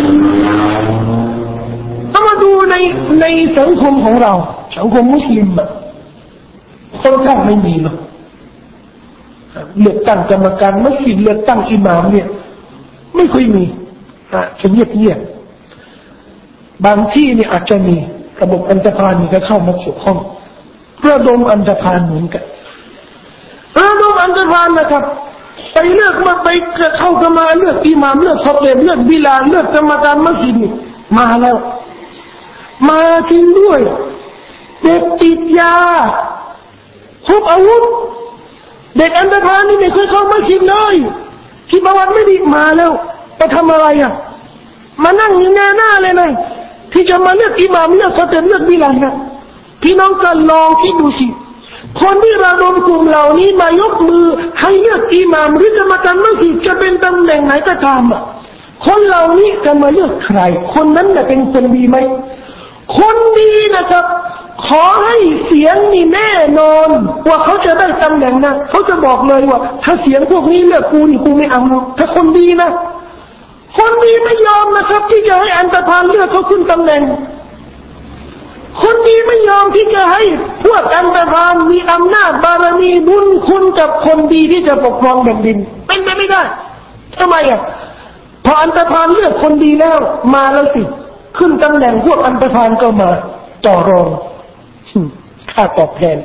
ถ้ามาดูในสังคมของเราสังคมมุสลิมค่อนข้างไม่มีหรอกเลือกตั้งกรรมการมัสยิดเลือกตั้งอิหม่ามเนี่ยไม่ค่อยมีจะเงียบบางที่เนี่ยอาจจะมีระบบอันตรพานนี่ก็เข้ามาเกี่ยวข้องระดมอันตรพานเหมือนกันระดมอันตรพานนะครับไปเลือกมาไปเข้ากันมาเลือกอิหม่ามเลือกขอบเลือกบิลาลเลือกกรรมการมัสยิดนี่มาแล้วมาจริงด้วยเด็กติดยาพกอาวุธเด็กอันตรพานนี่ไม่เคยเข้ามัสยิดเลยที่ประวัติไม่ดีมาแล้วไปทำอะไรมานั่งอยู่หน้าเลยนะที่จะมาเลือกอิหม่ามเลือกขอบเลือกบิลาลนะพี่น้องก็ลองคิดดูสิคนที่ระดมกลุ่มเหล่านี้มายกมือให้เลือกอิหม่ามหรือกรรมการมัสยิดจะเป็นตำแหน่งไหนก็ตามคนเหล่านี้จะมาเลือกใครคนนั้นจะเป็นคนดีไหมคนดีนะครับขอให้เสียงนี่แน่นอนว่าเขาจะได้ตำแหน่งนะเขาจะบอกเลยว่าถ้าเสียงพวกนี้เลือกกูนี่กูไม่เอาถ้าคนดีนะคนดีไม่ยอมนะครับที่จะให้อันตรพานเลือกเขาขึ้นตำแหน่งคนดีไม่ยอมที่จะให้พวกอันตรพานมีอำนาจบารมีบุญคุณกับคนดีที่จะปกครองแผ่นดินเป็นไปไม่ได้ทำไมพออันตรพานเลือกคนดีแล้วมาแล้วสิขึ้นตำแหน่งพวกอันตรพานก็มาต่อรองค่าตอบแทน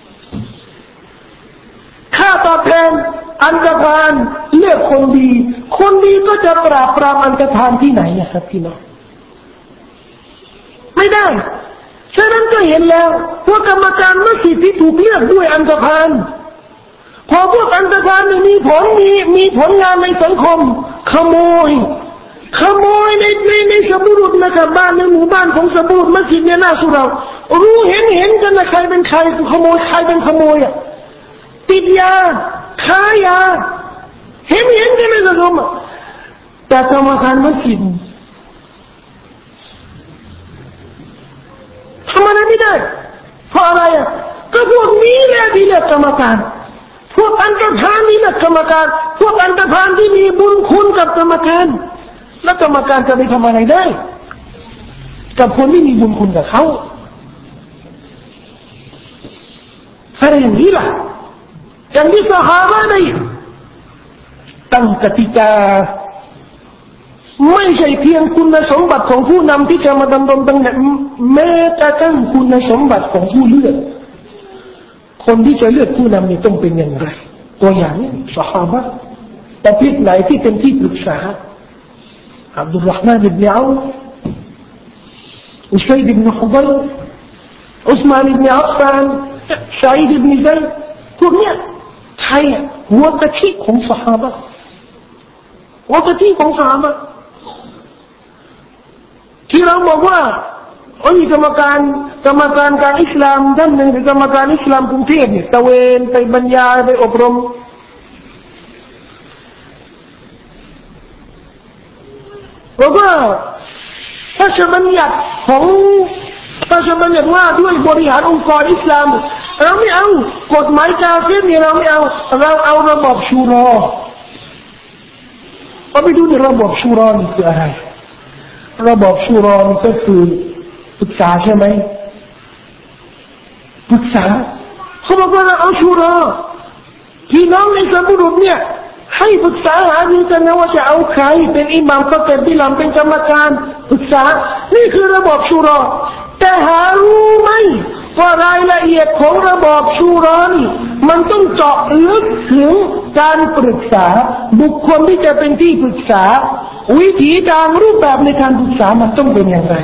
อันตรพานเลือกคนดีก็จะปราบปรามอันตรพานที่ไหนครับพี่น้องไม่ได้ฉะนั้นก็เห็นแล้วว่ากรรมการมัสยิดที่ถูกเลือกด้วยอันตรพานพอพวกอันตรายมีผลงานในสังคมขโมยในสมุรุษนะครับบ้านในหมู่บ้านของสมุรุษมัสยิดเนี่ยน่าสุเรารู้เห็นกันนะใครเป็นใครขโมยใครเป็นขโมยอ่ะติดยาค้ายาเห็นกันในสังคมแต่กรรมการมัสยิดทำอะไรไม่ได้เพราะอะไรอ่ะก็พวกนี้แหละที่เรียกกรรมการพวกอันตรธานนี่แหละกรรมการพวกอันตรธานที่มีบุญคุณกับกรรมการแล้วกรรมการจะไปทำอะไรได้กับคนที่มีบุญคุณกับเขาอะไรอย่างนี้ล่ะอย่างที่ซอฮาบะห์ได้ตั้งกติกาไม่ใช่เพียงคุณสมบัติของผู้นำที่จะมาดำรงตำแหน่งแม้กระทั่งคุณสมบัติของผู้เลือกคนที่จะเลือกผู้นำนี่ต้องเป็นอย่างไรตัวอย่างนี้ซอฮาบะห์ประเภทไหนที่เป็นที่ปรึกษาอับดุลรอฮ์มานอิบนุเอาฟอุซัยดอิบนุฮุดัยรอุสมานอิบนุอัฟฟานซะอีดอิบนุซัยดพวกเนี้ยใครหัวกะทิของซอฮาบะห์หัวกะทิของซอฮาบะห์ที่เราบอกว่ากรรมการการอิสลามท่านหนึ่งหรือกรรมการอิสลามกรุงเทพเนี่ยตะเวนไปบรรยายไปอบรมบอกว่าพระราชบัญญัติว่าด้วยบริหารองค์กรอิสลามเราไม่เอากฎหมายกาเฟรเนี่ยเราไม่เอาเราเอาระบบชูรอเอาไปดูในระบบชูรอนี่คืออะไรระบบชูรอนี่ก็คือปรึกษาใช่ไหมปรึกษาเขาบอกว่าเอาชูรอพี่น้องในสมุรุษเนี่ยให้ปรึกษาหารือกันนะว่าจะเอาใครเป็นอิหม่ามก็เป็นบิลามเป็นกรรมการปรึกษานี่คือระบบชูรอแต่หารู้ไหมว่ารายละเอียดของระบบชูรอนี่มันต้องเจาะลึกถึงการปรึกษาบุคคลที่จะเป็นที่ปรึกษาวิธีการรูปแบบในการปรึกษามันต้องเป็นอย่างไร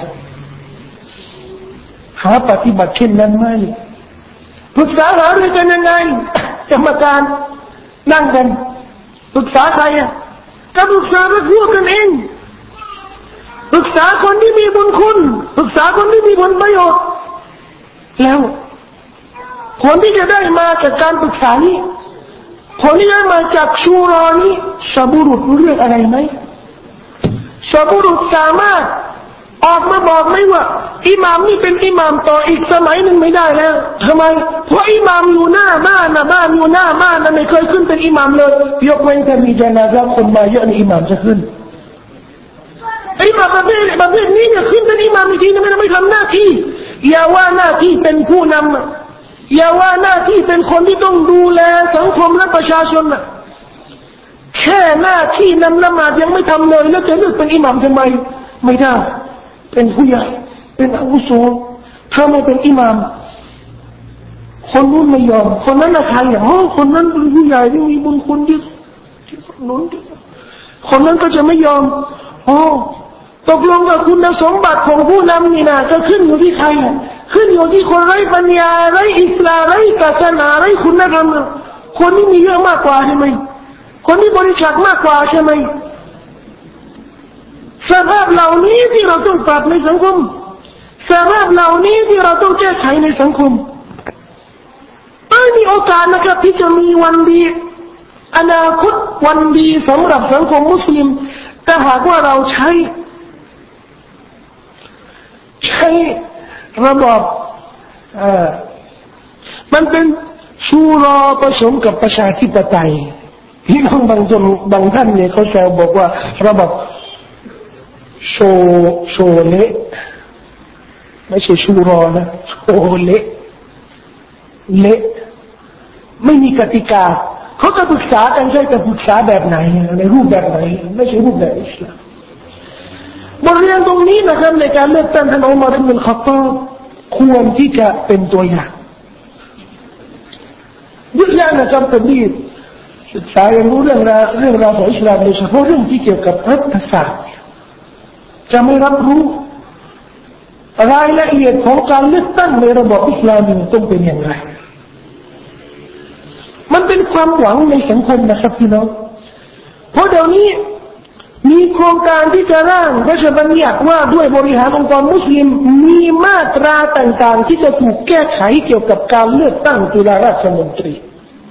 หาปฏิบัติเช่นนั้นไหมปรึกษาหารือกันยังไงกรรมการนั่งกันปรึกษาใครอ่ะก็ปรึกษาพวกกันเองปรึกษาคนที่มีบุญคุณปรึกษาคนที่มีผลประโยชน์แล้วผลที่จะได้มาจากการปรึกษานี้ผลที่ได้มาจากชูรอนี้สบุรุษรู้เรื่องอะไรไหมสบุรุษสามารถออกมาบอกไหมว่าอิหม่ามนี่เป็นอิหม่ามต่ออีกสมัยหนึ่งไม่ได้แล้วทำไมเพราะอิหม่ามอยู่หน้าบ้านนะบ้านอยู่หน้าบ้านนะไม่เคยขึ้นเป็นอิหม่ามเลยยกเว้นแต่มีญาณาซะคนมาเยอะนี่อิหม่ามจะขึ้นอิหม่ามประเภทนี้เนี่ยขึ้นเป็นอิหม่ามอีกทีนึงไม่ทำหน้าที่อย่าว่าหน้าที่เป็นผู้นำอย่าว่าหน้าที่เป็นคนที่ต้องดูแลสังคมและประชาชนน่ะแค่หน้าที่นำละหมาดยังไม่ทำเลยแล้วจะเลือกเป็นอิหม่ามทำไมไม่ได้เป็นผู้ใหญ่เป็นอาวุโสถ้าไม่เป็นอิหม่ามคนนู้นไม่ยอมคนนั้นใครคนนั้นเป็นผู้ใหญ่ที่มีบุญคุณที่นู้นคนนั้นก็จะไม่ยอมตกลงว่าคุณสมบัติของผู้นำนี่นะจะขึ้นอยู่ที่ใครขึ้นอยู่ที่คนไร้ปัญญาไร้อิสลามไร้ศาสนาไร้คุณธรรมคนที่มีเยอะมากกว่าใช่ไหมคนที่บริจาคมากกว่าใช่ไหมสภาพเหล่านี้ที่เราต้องปรับในสังคมสภาพเหล่านี้ที่เราต้องแก้ไขในสังคมมีโอกาสนะครับที่จะมีวันดีอนาคตวันดีสำหรับสังคมมุสลิมแต่หากว่าเราใช้ระบบมันเป็นชูรอผสมกับประชาธิปไตยที่บางท่านเนี่ยเขาแซวบอกว่าระบบโชเละไม่ใช่ชูรอนะโชเละไม่มีกติกาเขาจะปรึกษากันใช่แต่ปรึกษาแบบไหนในรูปแบบไหนไม่ใช่รูปแบบอิสลามบทเรียนตรงนี้นะครับในการเลือกตั้งท่านอุมัร อิบนุล ค็อฏฏอบควรที่จะเป็นตัวอย่างยุคนั้นนะครับผมนี่ศึกษายังรู้เรื่องราวของอิสลามโดยเฉพาะเรื่องที่เกี่ยวกับรัฐศาสตร์จะไม่รับรู้รายละเอียดของการเลือกตั้งในระบบอิสลามต้องเป็นอย่างไรมันเป็นความหวังในสังคมนะครับพี่น้องเพราะเดี๋ยวนี้มีโครงการที่จะร่างพระราชบัญญัติว่าด้วยบริหารองค์กรมุสลิมมีมาตราต่างๆที่จะถูกแก้ไขเกี่ยวกับการเลือกตั้งจุฬาราชมนตรี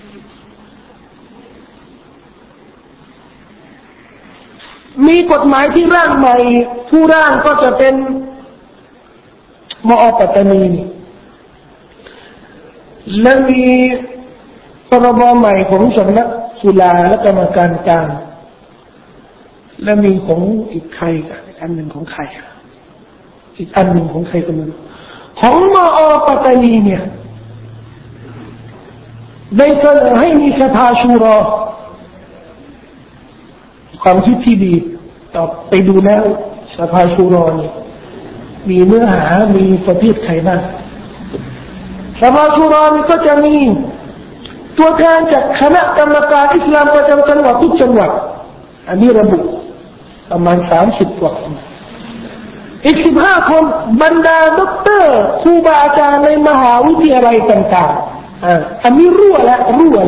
มีกฎหมายที่ร่างใหม่ผู้ร่างก็จะเป็นมอ.ปัตตานีและมีพรบใหม่ของสำนักจุฬาและกรรมการกลางและมีของอีกใครอันหนึ่งของใครอีกอันหนึ่งของใครกันของมอ.ปัตตานีเนี่ยได้เสนอให้มีสภาชูรอความคิดที่ดีต่อไปดูแล้วสภาชูรอนี่มีเนื้อหามีประเภทใครบ้างสภาชูรอนี่ก็จะมีตัวแทนจากคณะกรรมการอิสลามประจำจังหวัดทุกจังหวัดอันนี้ระบุประมาณ30 กว่าคนอีก15 คนบรรดาด็อกเตอร์ครูบาอาจารย์ในมหาวิทยาลัยต่างๆอันนี้รั่วแล้ว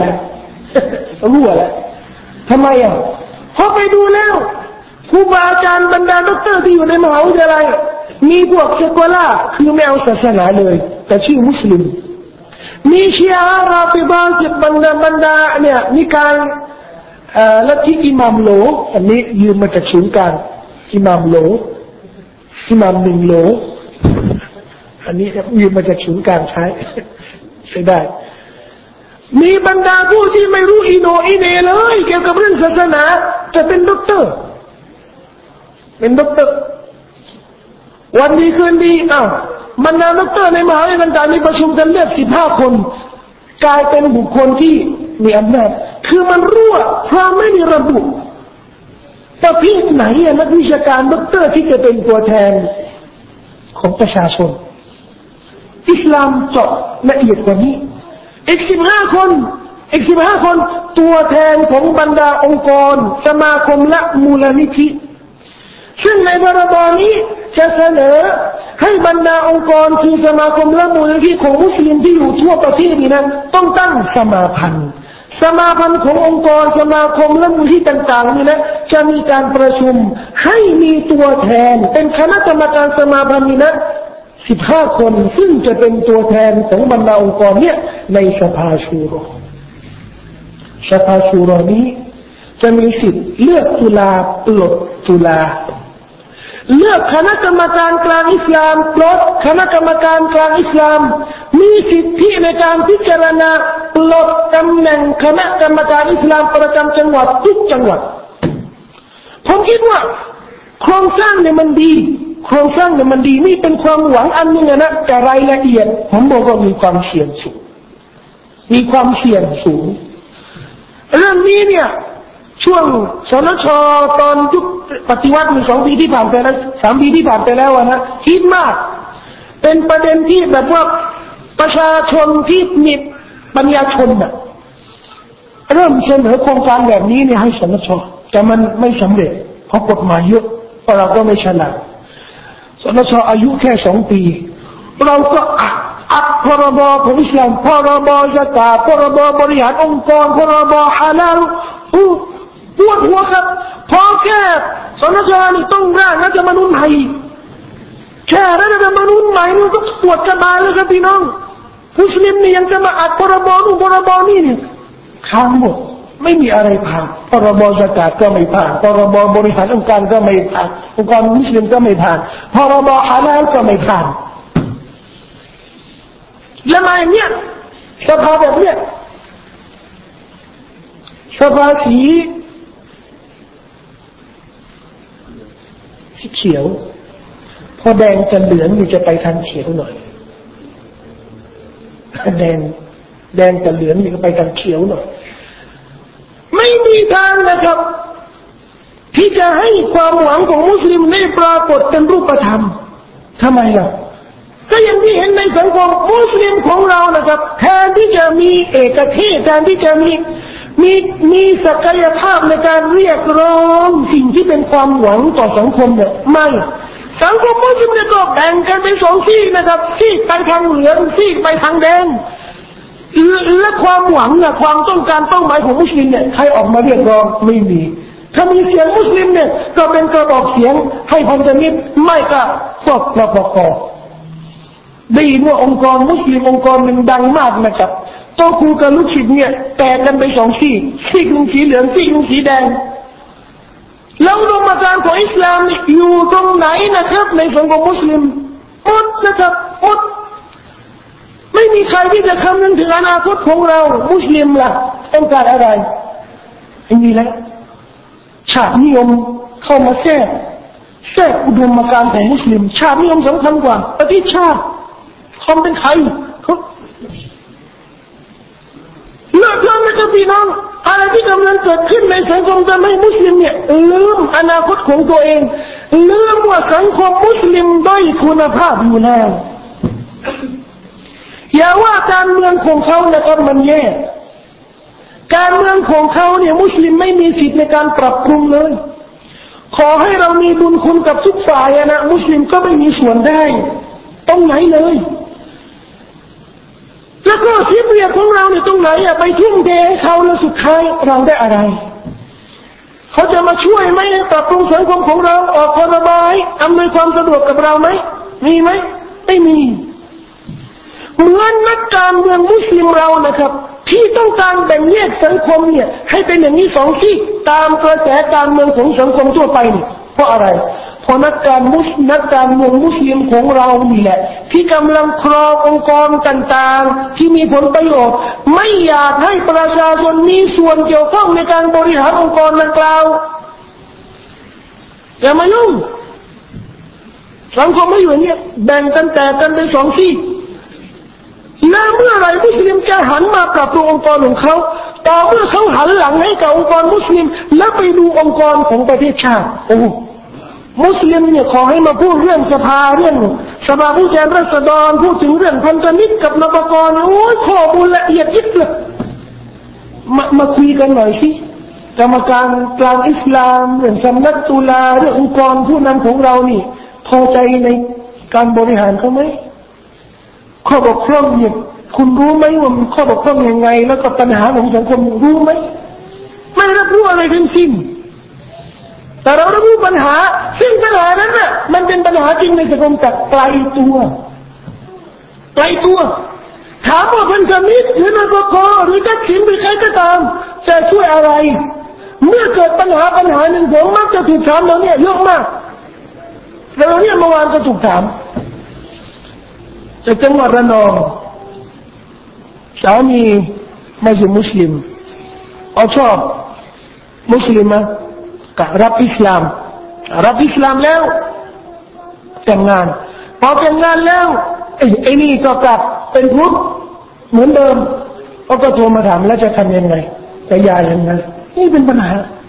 ทำไมเพราะไปดูแล้วครูบาอาจารย์บรรดาด็อกเตอร์ที่อยู่ในมหาวิทยาลัยมีพวกเซโกล่าคือไม่เอาศาสนาเลยแต่ชื่อมุสลิมมีชีอะห์ราฟิฎะ์บรรดาเนี่ยมีการลัทธิอิหม่ามโหลอันนี้ยืมมาจากศูนย์กลางอิหม่ามโหลอิหม่ามหนึ่งโหลอันนี้ยืมมาจากศูนย์กลางใช้ได้มีบรรดาผู้ที่ไม่รู้อิโนอิเนเลยเกี่ยวกับเรื่องศาสนาจะเป็นด็อกเตอร์วันดีคืนดีบรรดาด็อกเตอร์ในมหาวิทยาลัยต่างๆมีประชุมกันเลือก15 คนกลายเป็นบุคคลที่มีอำนาจคือมันรั่วเพราะไม่มีระบุประเภทไหนนักวิชาการด็อกเตอร์ที่จะเป็นตัวแทนของประชาชนอิสลามเจาะละเอียดกว่านี้อีก15 คนตัวแทนของบรรดาองค์กรสมาคมและมูลนิธิซึ่งในพรบนี้จะเสนอให้บรรดาองค์กรคือสมาคมและมูลนิธิของมุสลิมที่อยู่ทั่วประเทศนี้นั้นต้องตั้งสมาพันธ์ขององค์กรสมาคมและมูลนิธิต่างๆนี่นะจะมีการประชุมให้มีตัวแทนเป็นคณะกรรมการสมาพันธ์นี้นะ15 คนซึ่งจะเป็นตัวแทนของบรรดาองค์กรเนี่ยในสภาชูรอนี้จะมีสิทธิ์เลือกตุลาปลดตุลาเลือกคณะกรรมการกลางอิสลามปลดคณะกรรมการกลางอิสลามมีสิทธิในการพิจารณาปลดตำแหน่งคณะกรรมการอิสลามประจำจังหวัดทุกจังหวัดผมคิดว่าโครงสร้างเนี่ยมันดีนี่เป็นความหวังอันนึงนะแต่รายละเอียดผมบอกว่ามีความเสี่ยงสูงเรื่องนี้เนี่ยช่วงสนช.ตอนยุคปฏิวัติมี2 ปีที่ผ่านไปแล้ว3 ปีที่ผ่านไปแล้วนะคิดมากเป็นประเด็นที่แบบว่าประชาชนที่มีปัญญาชนน่ะเริ่มเสนอโครงการแบบนี้เนี่ยให้สนช.แต่มันไม่สำเร็จเพราะกฎหมายเยอะเพราะเราก็ไม่ฉลาดสนช.อายุแค่2 ปีเราก็อัดพรบของอิสลามพรบซะกาตพรบบริหารองค์กรพรบฮาลาลปวดหัวครับพอแค่สนช.นี่ต้องร่างรัฐธรรมนูญใหม่แค่รัฐธรรมนูญใหม่นี่ก็ปวดกระบาลเลยครับพี่น้องมุสลิมนี่ยังจะมาอัดพรบนู่นพรบนี่เนี่ยค้างหมดไม่มีอะไรผ่านพรบซะกาตก็ไม่ผ่านพรบบริหารองค์การก็ไม่ผ่านองค์กรมุสลิมก็ไม่ผ่านพรบฮาลาลก็ไม่ผ่านแล้วมาอย่างเนี้ยสภาแบบเนี้ยสภาสีเขียวพอแดงจะเหลืองมันจะไปทางเขียวหน่อยแดงกับเหลืองมันก็ไปทางเขียวหน่อยไม่มีทางนะครับที่จะให้ความหวังของมุสลิมได้ปรากฏเป็นรูปธรรมทำไมล่ะก็อย่างที่เห็นในสังคมมุสลิมของเรานะครับแทนที่จะมีเอกเทศแทนที่จะมีศักยภาพในการเรียกร้องสิ่งที่เป็นความหวังต่อสังคมเนี่ยไม่สังคมมุสลิมเนี่ยก็แบ่งกันเป็น2 ซีกนะครับซีกไปทางเหลืองซีกไปทางแดงและความหวังเนี่ยความต้องการเป้าหมายของมุสลิมเนี่ยใครออกมาเรียกร้องไม่มีถ้ามีเสียงมุสลิมเนี่ยก็เป็นกระบอกเสียงให้พันธมิตรไม่ก็พวกรปภ.ได้ยินว่าองค์กรมุสลิมองค์กรมันดังมากนะครับโตครูกับลูกศิษย์เนี่ยแตกกันไปสองซีกหนึ่งสีเหลืองซีกหนึ่งสีแดงแล้วอุดมการณ์ของอิสลามอยู่ตรงไหนนะครับในสังคมมุสลิมหมดนะครับหมดไม่มีใครที่จะคำนึงถึงอนาคตของเรามุสลิมล่ะต้องการอะไรไม่มีแล้วชาตินิยมเข้ามาแทรกอุดมการณ์ของมุสลิมชาตินิยมสำคัญกว่าประเทศชาติความเป็นไทยเลิกเล่นนะครับพี่น้องอะไรที่กำลังเกิดขึ้นในสังคมทำให้มุสลิมเนี่ยลืมอนาคตของตัวเองลืมว่าสังคมมุสลิมด้อยคุณภาพอยู่แล้วอย่าว่าการเมืองของเขานะครับมันแย่การเมืองของเขาเนี่ยมุสลิมไม่มีสิทธิ์ในการปรับปรุงเลยขอให้เรามีบุญคุณกับทุกฝ่ายนะมุสลิมก็ไม่มีส่วนได้ตรงไหนเลยแล้วก็ที่เปรียบของเราเนี่ยตรงไหนไปทุ่มเทเขาแล้วสุดท้ายเราได้อะไรเขาจะมาช่วยไหมปรับปรุงสังคมของเราออกพรบอำนวยความสะดวกกับเราไหมมีไหมไม่มีเหมือนนักการเมืองมุสลิมเรานะครับที่ต้องการแบ่งแยกสังคมเนี่ยให้เป็นอย่างนี้สองที่ตามกระแสการเมืองของสังคมทั่วไปนี่เพราะอะไรเพราะนักการเมืองมุสลิมของเรานี่แหละที่กำลังครององค์กรต่างๆที่มีผลประโยชน์ไม่อยากให้ประชาชนมีส่วนเกี่ยวข้องในการบริหารองค์กรดังกล่าวอย่ามายุ่งสังคมไม่อยู่อย่างนี้แบ่งกันแตกกันเป็นสองที่แล้วเมื่อไรมุสลิมจะหันมาปรับปรุงองค์กรของเขาต่อเมื่อเขาหันหลังให้กับองค์กรมุสลิมแล้วไปดูองค์กรของประเทศชาติมุสลิมเนี่ยขอให้มาพูดเรื่องสภาเรื่องสภาผู้แทนราษฎรพูดถึงเรื่องพันธมิตรกับนปกรโอ้ยข้อมูลละเอียดยิบเลยมาคุยกันหน่อยสิกรรมการกลางอิสลามเรื่องสำนักตุลาเรื่ององค์กรผู้นำของเรานี่พอใจในการบริหารเขาไหมข้อบกพร่องเนี่ยคุณรู้ไหมว่ามันข้อบกพร่องยังไงแล้วก็ปัญหาของสังคมรู้ไหมไม่รับรู้อะไรทั้งสิ้นแต่เรารับรู้ปัญหาซึ่งปัญหานั้นน่ะมันเป็นปัญหาจริงในสังคมจากไกลตัวถามว่าพันธมิตรหรือนปกหรือทักษิณหรือใครก็ตามจะช่วยอะไรเมื่อเกิดปัญหาหนึ่งผมมักจะถูกถามเราเนี่ยเยอะมากเราเนี่ยเมื่อวานก็ถูกถามจากจังหวัดระนองสามีไม่ใช่มุสลิมชอบมุสลิมก็รับอิสลามแล้วแต่งงานพอแต่งงานแล้วไอ้นี่ก็กลับเป็นพุทธเหมือนเดิมเขาก็โทรมาถามแล้วจะทำยังไงจะย้ายยังไงนี่เป็นปัญหา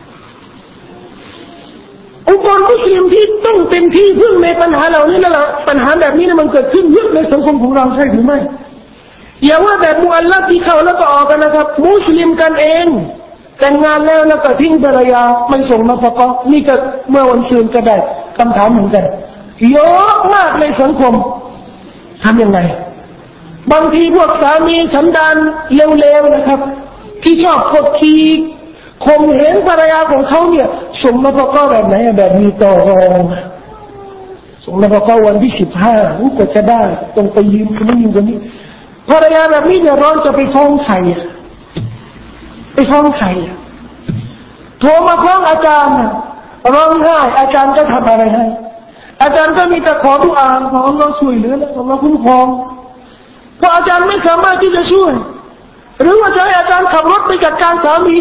องค์กรมุสลิมที่ต้องเป็นที่พึ่งในปัญหาเหล่านี้แล้วปัญหาแบบนี้มันเกิดขึ้นเยอะในสังคมของเราใช่หรือไม่อย่าว่าแบบมุอัลลัฟที่เข้าแล้วก็ออกกันนะครับมุสลิมกันเองแต่งงานแล้วก็ทิ้งภรรยาไม่ส่งนปกนี่ก็เมื่อวันศุกร์ก็ได้คำถามเหมือนกันเยอะมากในสังคมทำยังไงบางทีพวกสามีสันดานเลวๆนะครับที่ชอบกดขี่ข่มเหงภรรยาของเขาเนี่ยส่งนปกแบบไหนแบบมีต่อรองส่งนปกวันที่15ก็จะได้ต้องไปยืมคนนี้คนนี้ภรรยาแบบนี้เนี่ยร้อนจะไปฟ้องใครโทรมาฟ้องอาจารย์ร้องไห้อาจารย์ก็ทำอะไรให้อาจารย์ก็มีแต่ขอดุอาขอเราช่วยเหลือแล้วเราคุ้มครองเพราะอาจารย์ไม่สามารถที่จะช่วยหรือว่าจะให้อาจารย์ขับรถไปจัดการสามี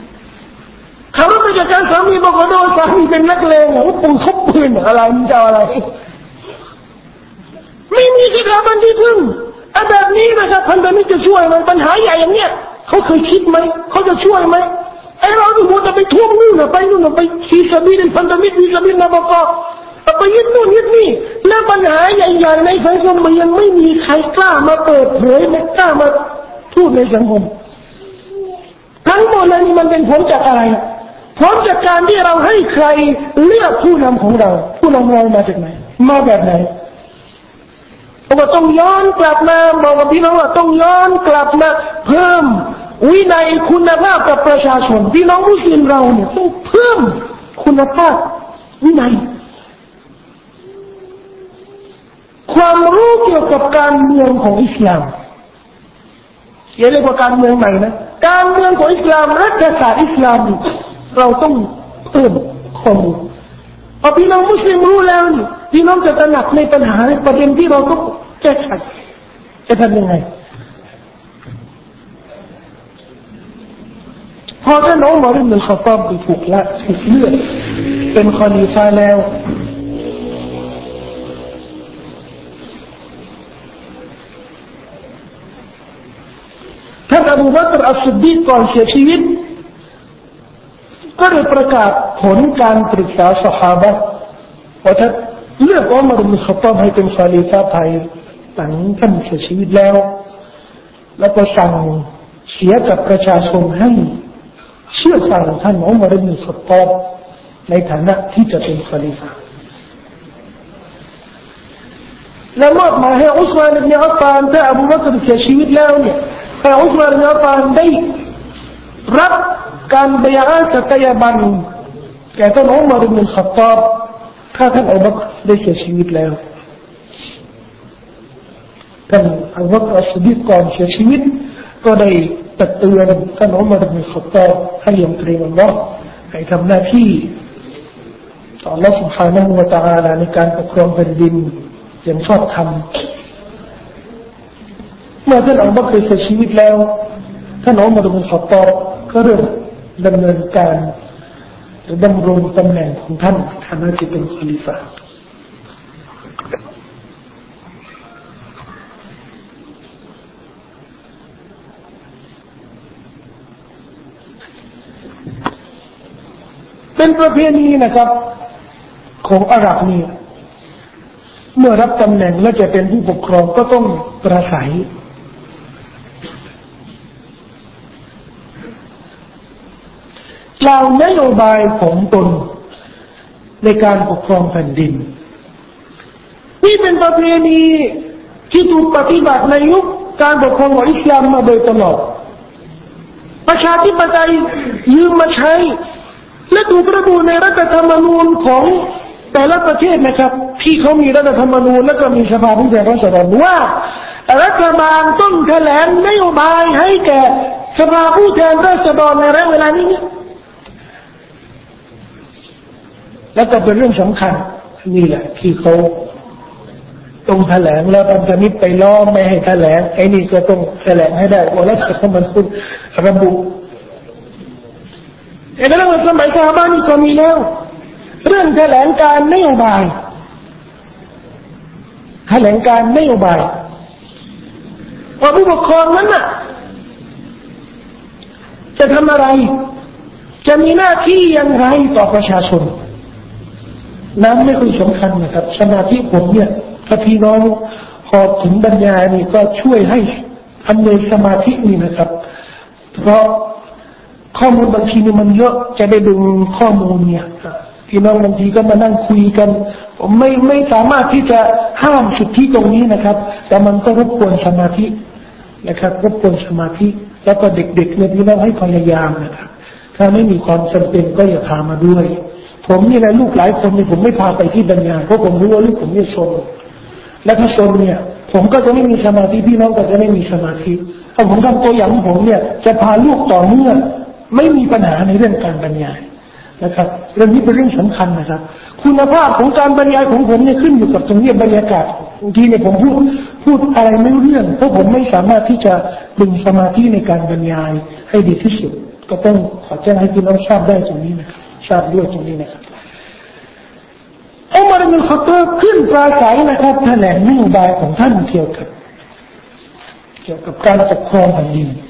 บอกว่าโดนสามีเป็นนักเลงปืนคบปืนอะไรมันจะอะไรไม่มีสถาบันที่พึ่งแบบนี้นะครับพันธมิตรจะช่วยมันปัญหาใหญ่อย่างเนี้ยเขาเคยคิดไหมเขาจะช่วยไหมไอ้เราดูจะไปท่วงนู่นไปซีซับีนพันธมิตรซีซับีนนบกไปยึดนู่นยึดนี่แล้วปัญหาใหญ่ๆในสังคมมันยังไม่มีใครกล้ามาเปิดเผยไม่กล้ามาพูดในสังคมทั้งหมดนี้มันเป็นผลจากอะไรผลจากการที่เราให้ใครเลือกผู้นำของเราผู้นำเรามาจากไหนมาแบบไหนบอกว่าต้องย้อนกลับมาบอกกับพี่น้องว่าต้องย้อนกลับมาเพิ่มวินัยคุณภาพกับประชาชนพี่น้องมุสลิมเราเนี่ยต้องเพิ่มคุณภาพวินัยความรู้เกี่ยวกับการเมืองของอิสลามเรียกว่าการเมืองใหม่นะการเมืองของอิสลามรัฐศาสตร์อิสลามเราต้องเพิ่มข้อมูลพอพี่น้องมุสลิมรู้แล้วนี่พี่น้องจะตระหนักในปัญหาในประเด็นที่เราต้องแก้ไขจะทำยังไงพอท่านอุมัร อิบนุล ค็อฏฏอบถูกละถูกเลือกเป็นคอลีฟะห์แล้วท่านอบูบักรอัสซิดดีกก่อนเสียชีวิตก็ได้ประกาศผลการปรึกษาซอฮาบะห์ว่าท่านเลือกอุมัร อิบนุล ค็อฏฏอบให้เป็นคอลีฟะห์ภายหลังท่านเสียชีวิตแล้วแล้วก็สั่งเสียกับประชาชนให้เชื่อฟังท่านอุมัร อิบนุล ค็อฏฏอบในฐานะที่จะเป็นคอลีฟะห์และมอบหมายให้อุสมาน อิบนุ อัฟฟานถ้าอบูบักรเสียชีวิตแล้วเนี่ยให้อุสมาน อิบนุ อัฟฟานได้รับการบัยอะห์สัตยาบันแก่ท่านอุมัร อิบนุล ค็อฏฏอบถ้าท่านอบูบักรได้เสียชีวิตแล้วท่านอบูบักรอัสซิดดีกก่อนเสียชีวิตก็ได้ตักเตือนท่านอุมัร อิบนุล ค็อฏฏอบให้ยำเกรงอัลเลาะห์ให้ทำหน้าที่ต่ออัลเลาะห์ سبحانه และ تعالى ในการปกครองแผ่นดินอย่างชอบธรรมเมื่อท่านอบูบักรเสียชีวิตแล้วท่านอุมัร อิบนุล ค็อฏฏอบก็เริ่มดำเนินการดำรงตำแหน่งของท่านฐานะที่เป็นคอลีฟะห์เป็นประเพณีนะครับของอาหรับนี่เมื่อรับตำแหน่งและจะเป็นผู้ปกครองก็ต้องปราศัยกล่าวนโยบายของตนในการปกครองแผ่นดินนี่เป็นประเพณีที่ถูกปฏิบัติในยุคการปกครองของอิสลามมาโดยตลอดประชาธิปไตยยืมมาใช้และถูกระบุในรัฐธรรมนูญของแต่ละประเทศนะครับที่เขามีรัฐธรรมนูญและก็มีสภาผู้แทนราษฎรว่ารัฐบาลต้องแถลงนโยบายให้แก่สภาผู้แทนราษฎรในระยะเวลานี้แล้วก็เป็นเรื่องสำคัญนี่แหละที่เขาต้องแถลงแล้วพันธมิตรไปล้อไม่ให้แถลงไอ้นี่ก็ต้องแถลงให้ได้ว่ารัฐธรรมนูญระบุในเรื่องสมัยซอฮาบะห์นี่ก็มีแล้วเรื่องแถลงการนโยบายแถลงการนโยบายว่าผู้ปกครองนั้นน่ะจะทำอะไรจะมีหน้าที่อย่างไรต่อประชาชนน้ำไม่ค่อยสำคัญนะครับสมาธิผมเนี่ยถ้าพี่น้องพอถึงบรรยายนี่ก็ช่วยให้อำนวยสมาธินี่นะครับเพราะข้อมูลบางทีนี่มันเยอะจะได้ดึงข้อมูลเนี่ยพี่น้องบางทีก็มานั่งคุยกันผมไม่สามารถที่จะห้ามสุดที่ตรงนี้นะครับแต่มันก็รบกวนสมาธินะครับรบกวนสมาธิแล้วก็เด็กๆเนี่ยพี่น้องให้พยายามนะครับถ้าไม่มีความจำเป็นก็อย่าพามาด้วยผมนี่นะลูกหลายคนเนี่ยผมไม่พาไปที่บรรยายเพราะผมรู้ว่าลูกผมเนี่ยชนและถ้าชนเนี่ยผมก็จะไม่มีสมาธิพี่น้องก็จะไม่มีสมาธิถ้าผมทำตัวอย่างผมเนี่ยจะพาลูกต่อเนื่องไม่มีปัญหาในเรื่องการบรรยายนะครับเรื่องนี้เป็นเรื่องสำคัญนะครับคุณภาพของการบรรยายของผมเนี่ยขึ้นอยู่กับตรงนี้บรรยากาศบางทีเนี่ยผมพูดอะไรไม่รู้เรื่องเพราะผมไม่สามารถที่จะดึงสมาธิในการบรรยายให้ดีที่สุดก็ต้องขอแจ้งให้พี่น้องทราบได้ตรงนี้นะครับทราบด้วยตรงนี้นะครับอุมัร อิบนุล ค็อฏฏอบขึ้นปราศัยนะครับแถลงนโยบายของท่านเกี่ยวกับการปกครองแผ่นดิน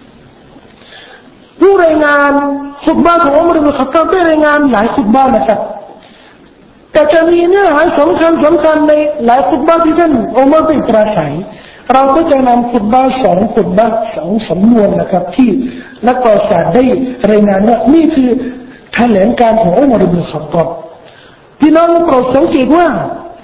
ผู้รายงานขุตบะห์ของอุมัร อิบนุล ค็อฏฏอบได้รายงานหลายขุตบะห์นะครับแต่จะมีเนื้อหาสำคัญในหลายขุตบะห์ที่ท่านอุมัรได้ปราศัยเราก็จะนำขุตบะห์2ขุตบะห์2สำนวนนะครับที่นักประวัติศาสตร์ได้รายงานว่านี่คือแถลงการของอุมัร อิบนุล ค็อฏฏอบพี่น้องโปรดสังเกตว่า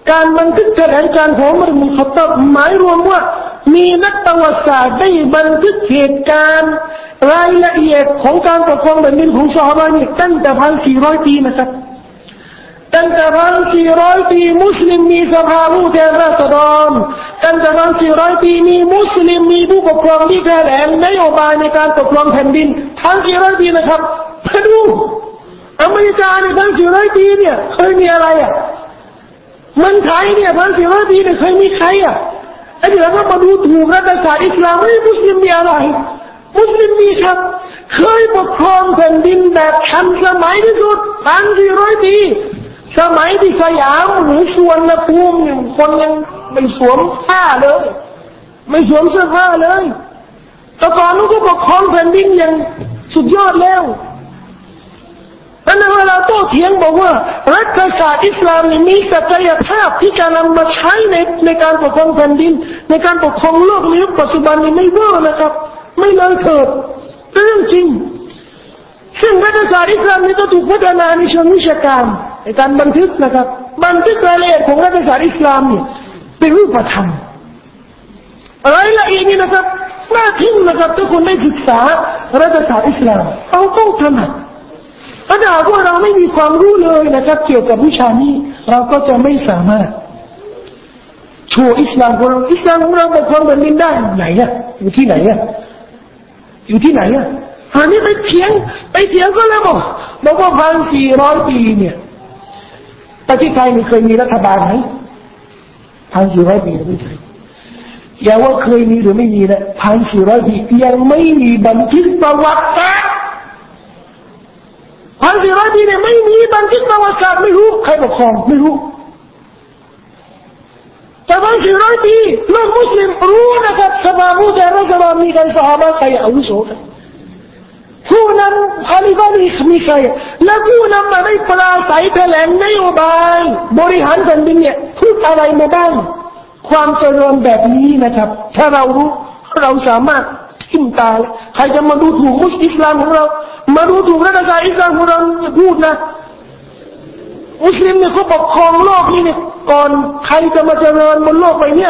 การบันทึกแถลงการของอุมัร อิบนุ ค็อฏฏอบหมายรวมว่ามีนักประวัติศาสตร์ได้บันทึกเหตุการณ์รายละเอียดของการปกครองแผ่นดินของซอฮาบะห์นี่ตั้งแต่ 1,400 ปีนะครับตั้งแต่ 1,400 ปีมุสลิมมีสภาผู้แทนราษฎรตั้งแต่ 1,400 ปีมีมุสลิมมีผู้ปกครองที่แถลงนโยบายในการปกครองแผ่นดิน 1,400 ปีนะครับมาดูอเมริกาใน 1,400 ปีเนี่ยเคยมีอะไรอ่ะมันไทยเนี่ย 1,400 ปีเนี่ยเคยมีใครอ่ะไอ้เดี๋ยวเรามาดูถูกรัฐศาสตร์อิสลามว่ามุสลิมมีอะไรมุสลิมมีครับเคยปกครองแผ่นดินแบบทันสมัยที่สุด 1,400 ปีสมัยที่สยามหรือสุวรรณภูมิเนี่ยคนยังไม่สวมผ้าเลยไม่สวมเสื้อผ้าเลยแต่ก่อนนู้นก็ปกครองแผ่นดินอย่างสุดยอดแล้วอันนั้นเวลาโต้เถียงบอกว่ารัฐศาสตร์อิสลามมีศักยภาพที่จะนำมาใช้ในการปกครองแผ่นดินในการปกครองโลกในยุคปัจจุบันนี้ไม่เบ้อนะครับไม่เลยเถิดเรื่องจริงซึ่งรัฐศาสตร์อิสลามนี้ก็ถูกพัฒนาในเชิงวิชาการในการบันทึกนะครับบันทึกรายละเอียดของรัฐศาสตร์อิสลามนี่เป็นรูปธรรมรายละเอียดนี่นะครับน่าทึ่งนะครับถ้าคุณได้ศึกษารัฐศาสตร์อิสลามเราต้องถนัดถ้าหากว่าเราไม่มีความรู้เลยนะครับเกี่ยวกับวิชานี้เราก็จะไม่สามารถโชว์อิสลามของเราอิสลามของเราปกครองแผ่นดินได้ไหนอะอยู่ที่ไหนอะอยู่ที่ไหนอะอันนี้ไปเถียงก็แล้วบอกว่า 1,400 ปีเนี่ยประเทศไทยเคยมีรัฐบาลไหม 1,400 ปีไม่ใช่อย่าว่าเคยมีหรือไม่มีนะ 1,400 ปียังไม่มีบันทึกประวัติศาสตร์ 1,400 ปีเนี่ยไม่มีบันทึกประวัติศาสตร์ไม่รู้ใครปกครองไม่รู้แต่ 1,400 ปีโลกมุสลิมรู้นะครับสภาผู้แทนราษฎรมีกันซอฮาบะห์ใครอาวุโสกันผู้นำคาลิฟะห์มีใครและผู้นำมาได้ปราศัยแถลงนโยบายบริหารแผ่นดินเนี่ยพูดอะไรมาบ้างความเจริญแบบนี้นะครับถ้าเรารู้เราสามารถทิ่มตาใครจะมาดูถูกมุสลิมอิสลามของเรามาดูถูกรัฐศาสตร์อิสลามของเราพูดนะมุสลิมเนี่ยเขาปกครองโลกนี้เนี่ยก่อนใครจะมาเจริญบนโลกใบนี้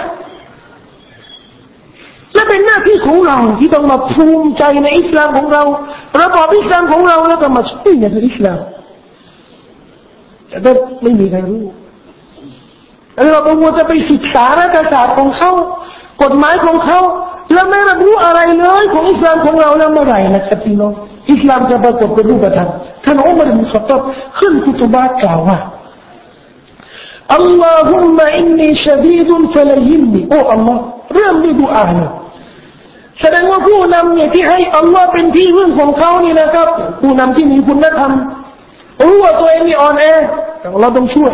และเป็นหน้าที่ของเราที่ต้องมาภูมิใจในอิสลามของเราระบอบอิสลามของเราแล้วก็มาช่วยในอิสลามแต่ไม่มีใครรู้เราบางคนจะไปศึกษารัฐศาสตร์ของเขากฎหมายของเขาแล้วไม่รับรู้อะไรเลยของอิสลามของเราแล้วเมื่อไหร่นะครับพี่น้องอิสลามจะปรากฏเป็นรูปธรรมท่านอุมัร อิบนุ ค็อฏฏอบขึ้นคุตุบะห์กล่าวว่าอัลลอฮุมมะอินนีชะดีดุนฟะลัยฮินนีโอ้อัลลอฮ์เริ่มด้วยดุอาเนี่ยแสดงว่าผู้นำเนี่ยที่ให้อัลลอฮ์เป็นที่พึ่งของเขานี่นะครับผู้นำที่มีคุณธรรมรู้ว่าตัวเองนี่อ่อนแอแต่เราต้องช่วย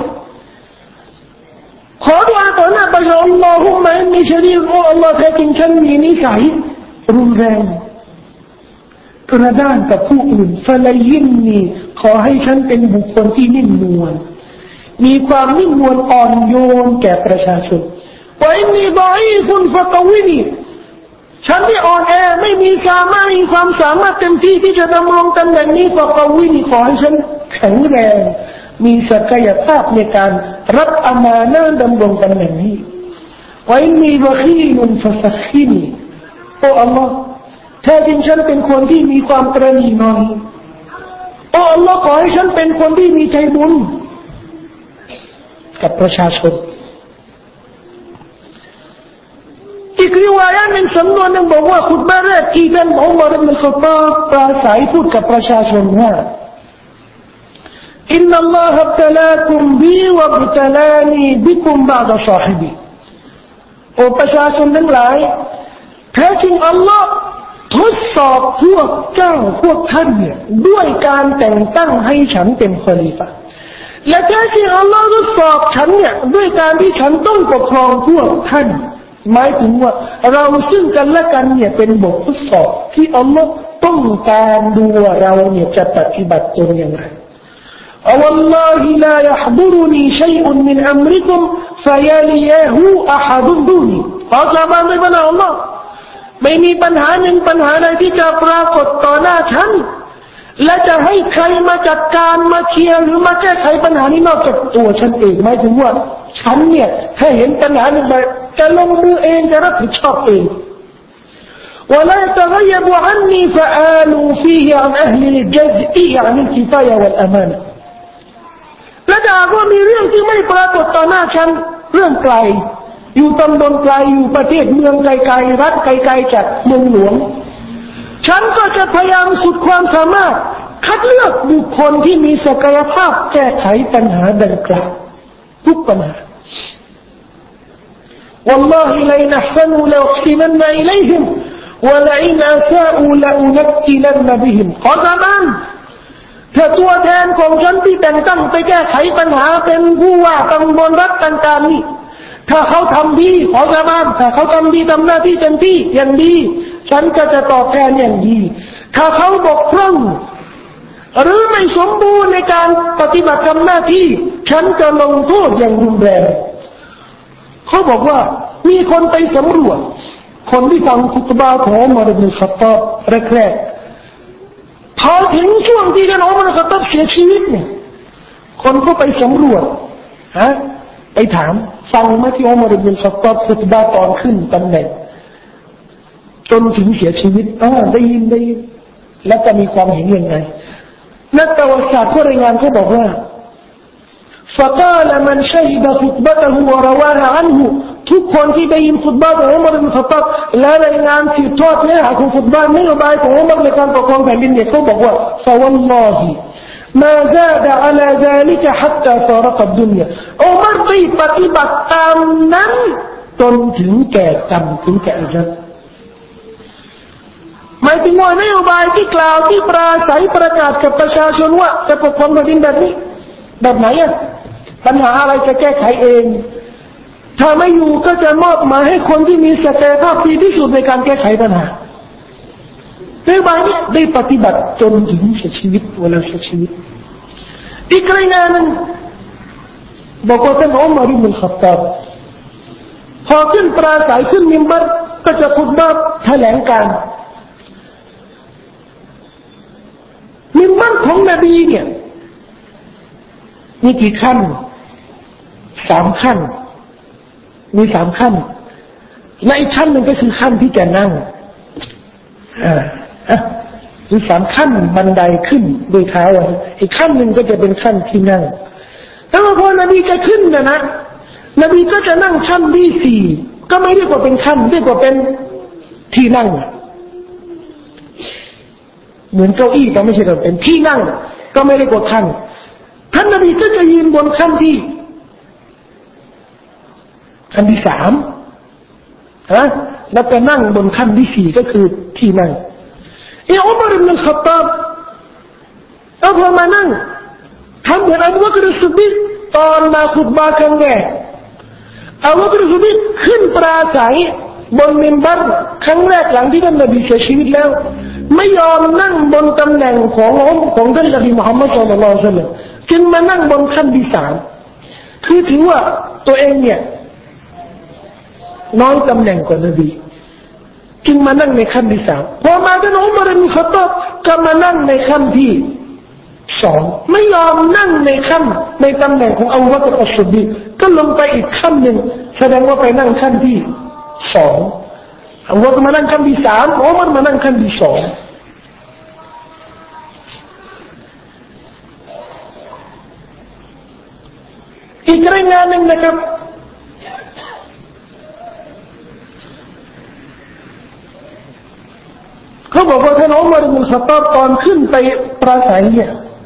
ขอดุอาต่อหน้าพระเจ้าอัลลอฮุมมะอินนีชะดีดุโอ้อัลลอฮ์แท้จริงฉันมีนิสัยรุนแรงกระด้างกับผู้อื่นฟะลัยฮินนีขอให้ฉันเป็นบุคคลที่นิ่มนวลมีความนิ่มนวลอ่อนโยนแก่ประชาชนว่าอินนีฎออีฟุนฟะกวินีฉันที่อ่อนแอไม่มีความสามารถเต็มที่ที่จะดำรงตำแหน่งนี้ฟะกวินีขอให้ฉันแข็งแรงมีศักยภาพในการรับอามานะห์ดำรงตำแหน่งนี้ว่าอินนีบะคีลุนฟะซักฮินีโอ้อัลลอฮ์แท้จริงฉันเป็นคนที่มีความตระหนี่น้อยโอ้อัลลอฮ์ขอให้ฉันเป็นคนที่มีใจบุญกับประชาชนอีกริวายะห์หนึ่งสำนวนหนึ่งบอกว่าคุตบะห์แรกที่ท่านอุมัร อิบนุ ค็อฏฏอบปราศัยพูดกับประชาชนว่าอินนัลลอฮะอับตะลากุมบีวะอับตะลานีบิกุมบะอ์ดะศอฮิบีโอ้ประชาชนทั้งหลายแท้จริงอัลลอฮ์ทดสอบพวกเจ้าพวกท่านเนี่ยด้วยการแต่งตั้งให้ฉันเป็นคอลีฟะห์และแท้จริงอัลลอฮ์ทดสอบฉันเนี่ยด้วยการที่ฉันต้องปกครองพวกท่านหมายถึงว่าเราซึ่งกันและกันเนี่ยเป็นบททดสอบที่อัลลอฮ์ต้องการดูว่าเราเนี่ยจะปฏิบัติตนอย่างไรوالله لا يحضرني شيء من أمركم فيليه أحد دوني ขอสาบานด้วยพระนามอัลลอฮ์ไม่มีปัญหาหนึ่งปัญหาใดที่จะปรากฏต่อหน้าฉันและจะให้ใครมาจัดการมาเคลียร์หรือมาแก้ไขปัญหานี้นอกจากตัวฉันเองหมายถึงว่าฉฉันเนี่ยถ้าเห็นปัญหาหนึ่งไปจะลงมือเองจะรับผิดชอบเองولا يتغيب عني فآلوا فيه عن أهل الجزء عن الكفاية والأمانة และถ้าว่ามีเรื่องที่ไม่ปรากฏต่อหน้าฉันเรื่องไกลอยู่ตำบลไกลอยู่ประเทศเมืองไกลๆรัฐไกลๆจากเมืองหลวงฉันก็จะพยายามสุดความสามารถคัดเลือกบุคคลที่มีศักยภาพแก้ไขปัญหาดังกล่าวทุกปัญหา والله لئن أحسنوا لأحسنن إليهم ولئن أساءوا لأنكلن بهم قسما ถ้าตัวแทนของฉันที่แต่งตั้งไปแก้ไขปัญหาเป็นผู้ว่าตำบลรัฐต่างๆนี่ถ้าเขาทำดีขอสาบานถ้าเขาทำดีทำหน้าที่เต็มที่อย่างดีฉันก็จะตอบแทนอย่างดีถ้าเขาบกพร่องหรือไม่สมบูรณ์ในการปฏิบัติหน้าที่ฉันจะลงโทษอย่างรุนแรงเขาบอกว่ามีคนไปสำรวจคนที่ฟังคุตบะห์ของอุมัร อิบนุล ค็อฏฏอบแรกๆพอถึงช่วงที่ท่านอุมัร อิบนุล ค็อฏฏอบเสียชีวิตเนี่ยคนก็ไปสำรวจไปถามฟังมาที่อุมัร อิบนุล ค็อฏฏอบคุตบะห์ตอนขึ้นตำแหน่งจนถึงเสียชีวิตได้ยินแล้วจะมีความเห็นยังไงนักประวัติศาสตร์ผู้รายงานเขาบอกว่า فقال من شهد خطبته ورواها عنه ทุกคนที่ได้ยินคุตบะห์ของอุมัร อิบนุล ค็อฏฏอบและรายงานสืบทอดเนื้อหาของคุตบะห์นโยบายของอุมัรในการปกครองแผ่นดินเนี่ยเขาบอกว่า فوالله ما زاد على ذلك حتى فارق الدنيا อุมัรได้ปฏิบัติตามนั้นจนถึงแก่กรรมถึงแก่อาญัตหมายถึงว่านโยบายที่กล่าวที่ปราศัยประกาศกับประชาชนว่าจะปกครองแผ่นดินแบบนี้แบบไหนปัญหาอะไรจะแก้ไขเองถ้าไม่อยู่ก็จะมอบหมายให้คนที่มีศักยภาพดีที่สุดในการแก้ไขปัญหานโยบายนี้ได้ปฏิบัติจนถึงเสียชีวิตเวลาเสียชีวิตอีกรายงานนึงบอกว่าท่านอุมัร อิบนุล ค็อฏฏอบพอขึ้นปราศัยขึ้นมิมบัรก็จะคุตบะห์แถลงการมิมบัรของนบีเนี่ยมีกี่ขั้น3ขั้นมี3ขั้นและอีกขั้นหนึ่งก็คือขั้นที่จะนั่งมี3ขั้นบันไดขึ้นโดยเท้าอีกขั้นหนึ่งก็จะเป็นขั้นที่นั่งแต่ว่าพอนบีจะขึ้นนะนบีก็จะนั่งขั้นที่4ก็ไม่เรียกว่าเป็นขั้นเรียกว่าเป็นที่นั่งเหมือนเก้าอี้แต่ไม่ใช่เป็นที่นั่งก็ไม่เรียกว่าขั้นท่านนบีก็จะยืนบนขั้นที่3แล้วก็นั่งบนขั้นที่4ก็คือที่นั่งอุมัร อิบนุล ค็อฏฏอบพอมานั่งทำเหมือนอบูบักร อัสซิดดีกตอนมาคุตบะห์ครั้งแรกอบูบักร อัสซิดดีกขึ้นปราศัยบนมิมบัรครั้งแรกหลังที่ท่านนบีเสียชีวิตแล้วไม่ยอมนั่งบนตำแหน่งของท่านนบีมุฮัมมัดศ็อลลัลลอฮุอะลัยฮิวะซัลลัมจึงมานั่งบนขั้นที่3คือถือว่าตัวเองเนี่ยน้อยตำแหน่งกว่านบีจึงมานั่งในขั้นที่3พอมาท่านอุมัร อิบนุล ค็อฏฏอบก็มานั่งในขั้นที่2ไม่ยอมนั่งในขั้นในตำแหน่งของอบูบักร อัสซิดดีกก็ลงไปอีกขั้นหนึ่งแสดงว่าไปนั่งขั้นที่2อบูบักรมานั่งขั้นที่3อุมัรมานั่งขั้นที่2อีกรายงานหนึ่งนะครับเขาบอกว่าท่านอุมัร อิบนุล ค็อฏฏอบตอนขึ้นไปปราศัยเนี่ย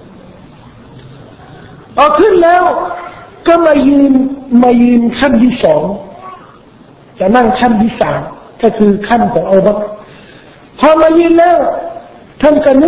ขึ้นแล้วก็มายืนขั้นที่2จะนั่งขั้นที่3ก็คือขั้นของอบูบักรพอมายืนแล้วท่านก็นึก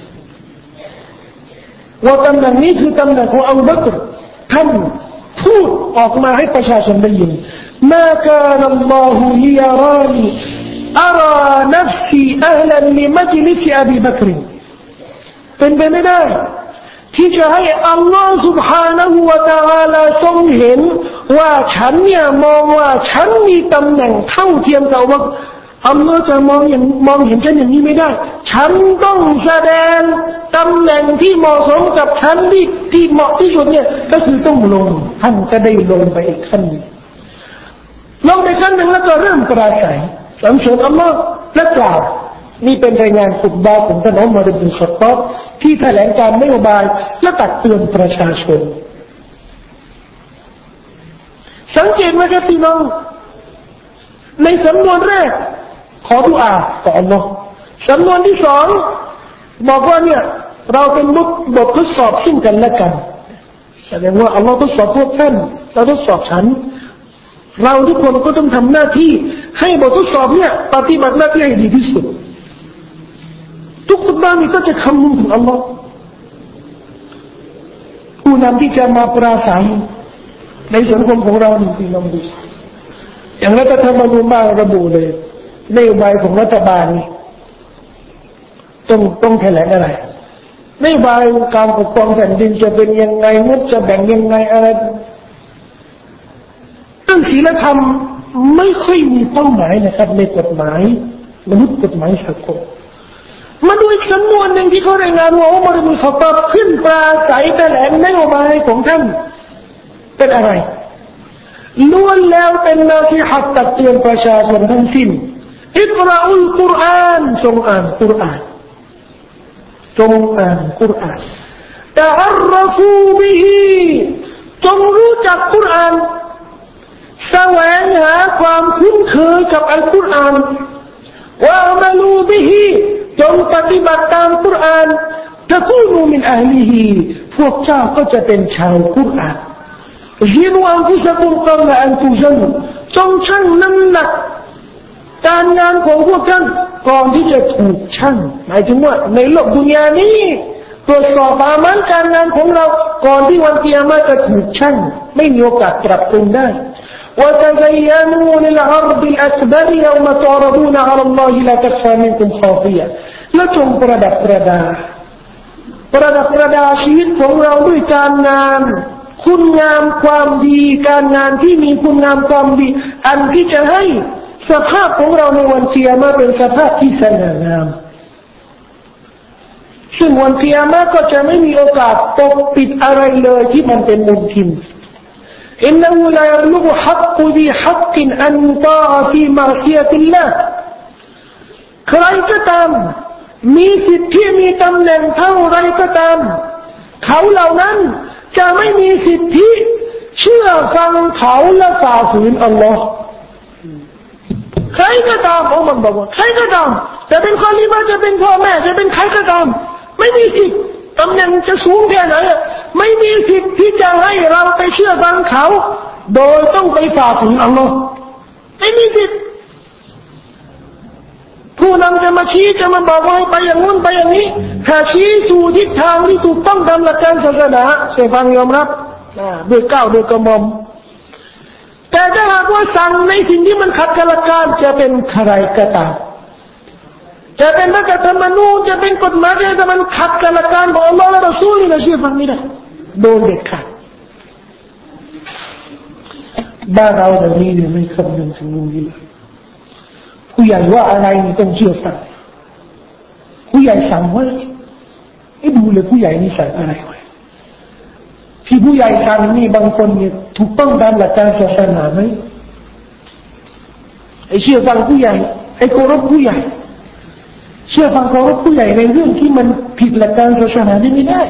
ว่าตำแหน่งนี้คือตำแหน่งของอบูบักรท่านพูดออกมาให้ประชาชนได้ยินมาคานัลลอฮุลิยารานีอารานัฟซีอัลลันลิมัจลิสอบีบักรเป็นไปไม่ได้ที่จะให้อัลลอฮฺ سبحانه และ تعالى ทรงเห็นว่าฉันเนี่ยมองว่าฉันมีตำแหน่งเท่าเทียมกับอัลลอฮ์จะมองเห็นฉันอย่างนี้ไม่ได้ฉันต้องแสดงตำแหน่งที่เหมาะสมกับฉันที่เหมาะที่สุดเนี่ยก็คือต้องลงท่านจะได้ลงไปอีกขั้นนึงลงไปขั้นหนึ่งแล้วก็เริ่มปราศัยสรรเสริญอัลลอฮ์และกล่าวนี่เป็นรายงานขุตบะห์ของท่านอุมัร อิบนุ ค็อฏฏอบที่แถลงการนโยบายและตักเตือนประชาชนสังเกตไหมครับพี่น้องในสำนวนแรกขอดุอาต่ออัลลอฮ์สำนวนที่สองบอกว่าเนี่ยเราเป็นบททดสอบซึ่งกันและกันแสดงว่าอัลลอฮ์ทดสอบพวกท่านเราทดสอบฉันเราทุกคนก็ต้องทำหน้าที่ให้บททดสอบเนี่ยปฏิบัติหน้าที่ให้ดีที่สุดทุกคนนี้ก็จะคำนึงถึงอัลลอฮ์ผู้นำที่จะมาปราศัยในสังคมของเรานี่พี่น้องดูอย่างรัฐธรรมนูญบ้างระบุเลยนโยบายของรัฐบาลนี่ต้องแถลงอะไรนโยบายการปกครองแผ่นดินจะเป็นยังไงงบจะแบ่งยังไงอะไรเรื่องศีลธรรมไม่ค่อยมีเป้าหมายนะครับในกฎหมายมนุษย์กฎหมายสากลมาดูอีกสำนวนหนึ่งที่เขารายงานว่าอุมัร อิบนุ ค็อฏฏอบขึ้นปราศัยแถลงนโยบายของท่านเป็นอะไรล้วนแล้วเป็นนาซีฮัตตักเตือนประชาชนทั้งสิ้นอิกราอุลกุรอานจงอ่านกุรอานจงอ่านกุรอานตะอัรรฟูบิฮิจงรู้จักกุรอานแสวงหาความคุ้นเคยกับอัลกุรอานวะอะมะลูบิฮิจงปฏิบัติตามกุรอานตะกูนูมินอะห์ลิฮิพวกเจ้าก็จะเป็นชาวกุรอานยินวะอันฟุซะกุมกับละอันตุซันจงชั่งน้ำหนักการงานของพวกท่านก่อนที่จะถูกชั่งหมายถึงว่าในโลกดุนยานี้ตรวจสอบอามัลการงานของเราก่อนที่วันกิยามะฮ์จะถูกชั่งไม่มีโอกาสปรับปรุงได้وتزينوا للعرض الأكبر يوم تعرضون على الله لا تخفى منكم خافية และจงประดับประดาชีวิตของเราด้วยการงานคุณงามความดีการงานที่มีคุณงามความดีอันที่จะให้สภาพของเราในวันกิยามะฮ์เป็นสภาพที่สง่างามซึ่งวันกิยามะฮ์ก็จะไม่มีโอกาสปกปิดอะไรเลยที่มันเป็นมลทินإنه لا يبلغ حق ذي حق أن يطاع في معصية الله ใครก็ตามมีสิทธิมีตำแหน่งเท่าไรก็ตามเขาเหล่านั้นจะไม่มีสิทธิเชื่อฟังเขาและฝ่าฝืนอัลลอฮ์ใครก็ตามมันบอกว่าใครก็ตามจะเป็นคอลิฟะห์จะเป็นพ่อแม่จะเป็นใครก็ตามไม่มีสิทธิตำแหน่งจะสูงแค่ไหนไม่มีสิทธิ์ที่จะให้เราไปเชื่อฟังเขาโดยต้องไปฝ่าฝืนอัลลอฮ์ไม่มีสิทธิ์ผู้นำจะมาชี้จะมาบอกว่าไปอย่างนู้นไปอย่างนี้ถ้าชี้สู่ทิศทางที่ถูกต้องตามหลักการศาสนาเสียฟังยอมรับด้วยเกล้าด้วยกระหม่อมแต่ถ้าหากว่าสั่งในสิ่งที่มันขัดกับหลักการจะเป็นใครก็ตามจะเป็นรัฐธรรมนูญจะเป็นกฎหมายแต่มันขัดกับหลักการของอัลลอฮ์และรอซูลนี่เราเชื่อฟังไม่ได้โดนเด็ดขาดบ้านเราเดี๋ยวนี้เนี่ยไม่คำนึงถึงตรงนี้เลยผู้ใหญ่ว่าอะไรนี่ต้องเชื่อฟังผู้ใหญ่สั่งไว้ให้ดูเลยผู้ใหญ่นี่สั่งอะไรไว้ที่ผู้ใหญ่สั่งนี่บางคนเนี่ยถูกต้องตามหลักการศาสนาไหมไอ้เชื่อฟังผู้ใหญ่ไอ้เคารพผู้ใหญ่เชื่อฟังเคารพผู้ใหญ่ในเรื่องที่มันผิดหลักการศาสนาไม่ได้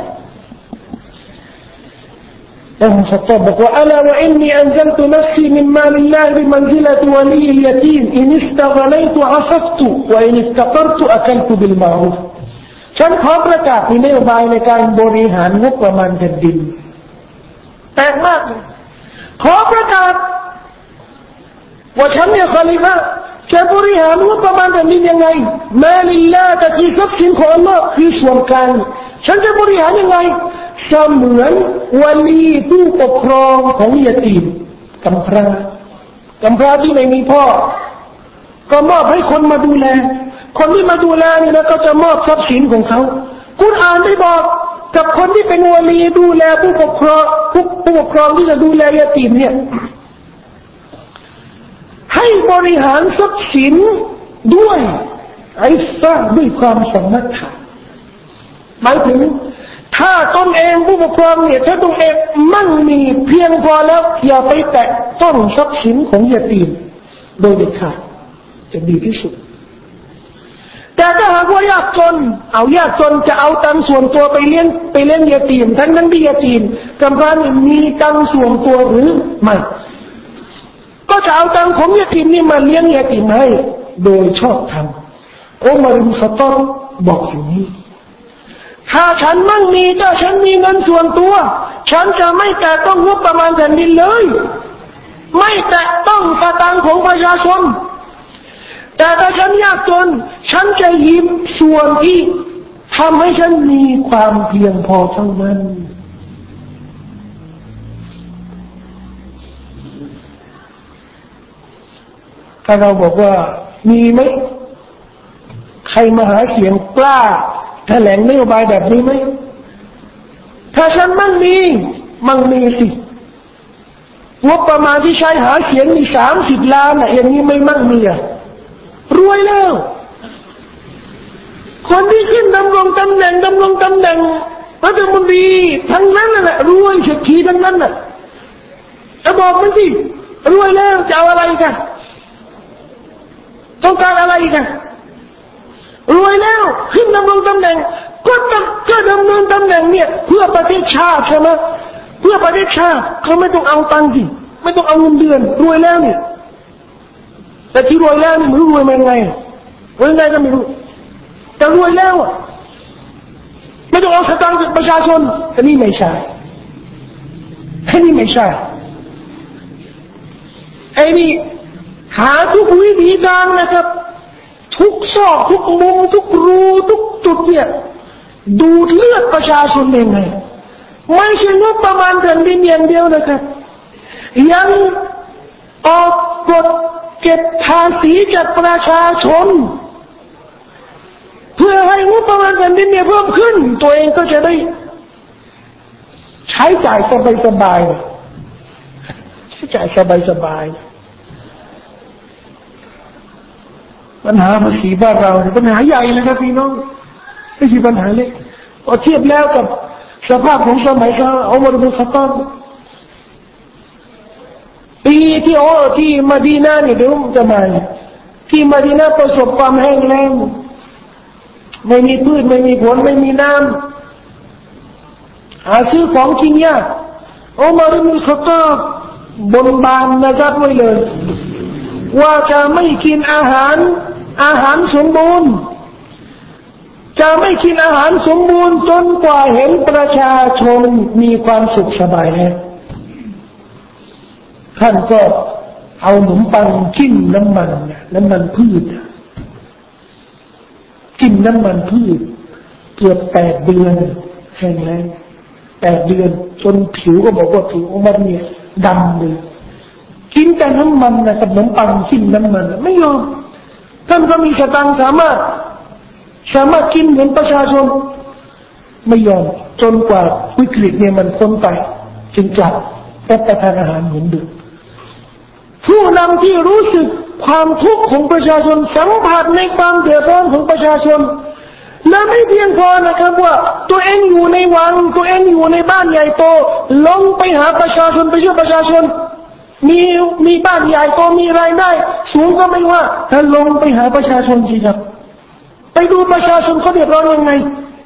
อุมัร บอกว่าอัลวะอินนีอันซัลตุนัฟซีมินมาลิลลาฮิบิมันซิละตุวะลีลยะตีมอินอิสตะฆลัยตุอะฟัฟตุวะอินอิสตะกรตุอะคัลตุบิลมารูฟฉันขอประกาศนโยบายในการบริหารงบประมาณแผ่นดินแปลกมากขอประกาศว่าฉันเนี่ยคอลิฟะห์จะบริหารงบประมาณแผ่นดินยังไงมาลิลลาห์แต่ที่ทรัพย์สินของอัลเลาะห์คือส่วนกลางฉันจะบริหารยังไงเสมือนวลีผู้ปกครองของยตีมกำพร้าที่ไม่มีพ่อก็มอบให้คนมาดูแลคนที่มาดูแลนี่นะก็จะมอบทรัพย์สินของเขากุรอานได้บอกกับคนที่เป็นวลีดูแลผู้ปกครองที่จะดูแลยตีมเนี่ยให้บริหารทรัพย์สินด้วยอิฟฟะด้วยความสมรรถะหมายถึงถ้าตนเองผู้ปกครองเนี่ยถ้าตนเองมั่งมีเพียงพอแล้วอย่าไปแตะต้องทรัพย์สินของยาตีมโดยเด็ดขาดจะดีที่สุดแต่ถ้าหากว่ายากจนเอายากจนจะเอาตังส่วนตัวไปเลี้ยงยาตีมทั้งที่ยาตีมกำลังมีตังส่วนตัวหรือไม่ก็จะเอาตังของยาตีมนี่มาเลี้ยงยาตีมให้โดยชอบธรรมอุมัร อิบนุ ค็อฏฏอบบอกอย่างนี้ถ้าฉันมั่งมีถ้าฉันมีเงินส่วนตัวฉันจะไม่แตะต้องงบประมาณแผ่นดินเลยไม่แตะต้องสตางค์ของประชาชนแต่ถ้าฉันยากจนฉันจะหยิบส่วนที่ทำให้ฉันมีความเพียงพอเท่านั้นถ้าเราบอกว่ามีไหมใครมาหาเสียงกล้าแถลงนโยบายแบบนี้ไหมถ้าฉันมั่งมีสิงบประมาณที่ใช้หาเสียงมี30 ล้านน่ะอย่างนี้ไม่มั่งมีอ่ะรวยแล้วคนที่ขึ้นดำรงตำแหน่งรัฐมนตรีทั้งนั้นน่ะรวยเศรษฐีทั้งนั้นน่ะจะบอกมันสิรวยแล้วจะเอาอะไรกันต้องการอะไรกันรวยแล้วขึ้นดำรงตำแหน่งก็ดำรงตำแหน่งเนี่ยเพื่อประเทศชาติใช่ไหมเพื่อประเทศชาติเขาไม่ต้องเอาตังค์สิไม่ต้องเอาเงินเดือนรวยแล้วเนี่ยแต่ที่รวยแล้วนี่ไม่รู้รวยมายังไงรวยยังไงก็ไม่รู้แต่รวยแล้วไม่ต้องเอาสตางค์จากประชาชนอันนี้ไม่ใช่ไอ้นี่หาทุกวิธีทางนะครับทุกซอกทุกมุมทุกรูทุกจุดเนี่ยดูดเลือดประชาชนยังไงไม่ใช่งบประมาณแผ่นดินอย่างเดียวนะครับยังออกกฎเก็บภาษีจากประชาชนเพื่อให้งบประมาณแผ่นดินเนี่ยเพิ่มขึ้นตัวเองก็จะได้ใช้จ่ายสบายใช้จ่ายสบายปัญหาภาษีบ้านเราเนี่ยปัญหาใหญ่นะครับพี่น้องไม่ใช่ปัญหาเล็กพอเทียบแล้วกับสภาพของสมัยเขาอุมัร อิบนุ ค็อฏฏอบปีที่มะดีนะห์เนี่ยเดี๋ยวจะมาที่มะดีนะห์ประสบความแห้งแล้งไม่มีพืชไม่มีผลไม่มีน้ำหาซื้อของกินยากอุมัร อิบนุ ค็อฏฏอบบนบานนะครับไว้เลยว่าจะไม่กินอาหารสมบูรณ์จะไม่กินอาหารสมบูรณ์จนกว่าเห็นประชาชนมีความสุขสบายแล้วท่านก็เอาขนมปังจิ้มน้ำมันพืชจิ้มน้ำมันพืชเกือบ8 เดือนแห้งแล้ง8 เดือนจนผิวก็บอกว่าผิวของมันเนี่ยดำเลยกินแต่น้ำมันนะกับขนมปังจิ้มน้ำมันไม่ยอมท่านก็มีสตังค์สามารถกินเหมือนประชาชนไม่ยอมจนกว่าวิกฤตเนี่ยมันพ้นไปจึงกลับรับประทานอาหารเหมือนเดิมผู้นำที่รู้สึกความทุกข์ของประชาชนสัมผัสในความเดือดร้อนของประชาชนและไม่เพียงพอนะครับว่าตัวเองอยู่ในวังตัวเองอยู่ในบ้านใหญ่โตลงไปหาประชาชนไปช่วยประชาชนมีบ้านใหญ่โตมีรายได้สูงก็ไม่ว่าถ้าลงไปหาประชาชนสิครับไปดูประชาชนเขาเดือดร้อนยังไง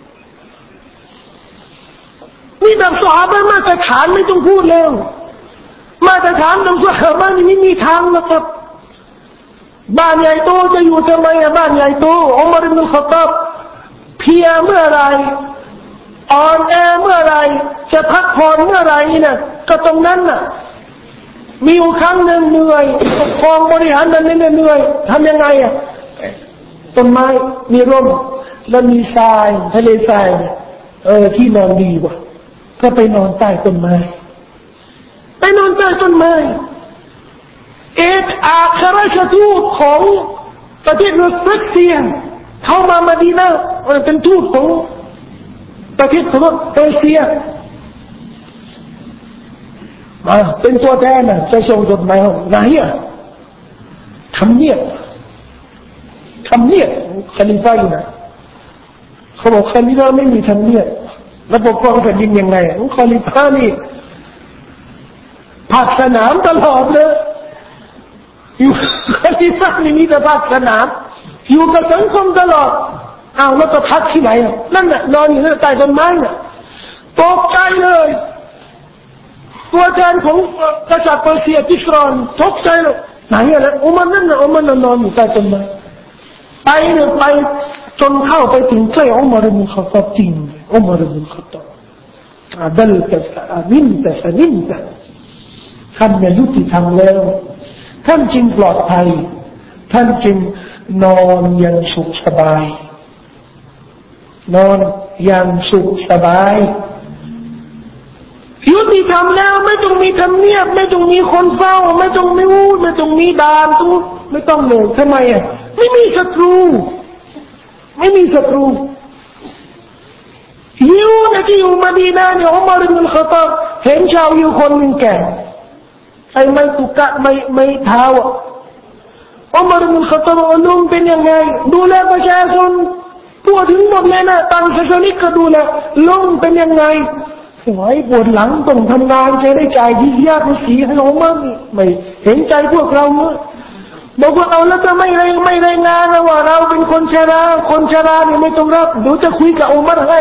นี่แบบซอฮาบะห์มาตรฐานไม่ต้องพูดแล้วมาตรฐานของซอฮาบะห์นี่ไม่มีทางนะครับบ้านใหญ่โตจะอยู่ทำไมบ้านใหญ่โตอุมัร อิบนุ ค็อฏฏอบเพียเมื่อไรอ่อนแอเมื่อไรจะพักผ่อนเมื่อไรเนี่ยก็ตรงนั้นน่ะมีอยู่ครั้งหนึ่งเหนื่อยปกครองบริหารมันเหนื่อยทำยังไงต้นไม้มีร่มแล้วมีทรายทะเลทรายที่นอนดีกว่าก็ไปนอนใต้ต้นไม้อัครราชทูตของประเทศรัสเซียเข้ามามะดีนะห์เป็นทูตของประเทศเอเชียมาเป็นตัวแทนจะส่งจดหมายไหนทำเนียบทำเนียบคาลิฟะอยู่นะเขาบอกคาลิฟะไม่มีทำเนียบแล้วปกครองแผ่นดินยังไงคาลิฟะนี่ผัดสนามตลอดเลยอยู่คาลิฟะนี่มีแต่ผัดสนามอยู่กับสังคมตลอดอ้าวแล้วก็พักที่ไหนนั่นน่ะนอนอยู่ใต้ต้นไม้น่ะตกใจเลยตัวแทนของกษัตริย์เปอร์เซียกิสรอนตกใจเลยไหนอะไรอุมัรนั่นน่ะอุมัรนอนอยู่ใต้ต้นไม้ไปเนี่ยไปจนเข้าไปถึงใกล้อุมัรอิบนุลค็อฏฏอบจริงอุมัรอิบนุลค็อฏฏอบอาดัลตะฟะอามินตะฟะนินตะท่านเนี่ยยุติธรรมแล้วท่านจึงปลอดภัยท่านจึงนอนอย่างสุขสบายนอนอย่างสุขสบายยุติธรรมแล้วไม่ต้องมีธรรมเนียบไม่ต้องมีคนเฝ้าไม่ต้องมีวูดไม่ต้องมีด่านทุกไม่ต้องเลยทำไมไม่มีศัตรูไม่มีศัตรูยิวนะที่อยู่มะดีนะห์เนี่ยอุมัรอิบนุลค็อฏฏอบเห็นชาวยิวคนหนึ่งแก่ไอ้ไม่ตุกะไม่เท้าอุมัรอิบนุลค็อฏฏอบลุงเป็นยังไงดูแลประชาชนทั่วถึงหมดเลยนะต่างศาสนิกก็ดูแลลุงเป็นยังไงสวยปวดหลังต้องทำงานจะได้จ่ายที่ยากภาษีให้เรามั่งไม่เห็นใจพวกเราเมื่อบอกว่าเอาแล้วจะไม่ได้งานนะว่าเราเป็นคนชราเนี่ยไม่ต้องรับเดี๋ยวจะคุยกับอุมัรให้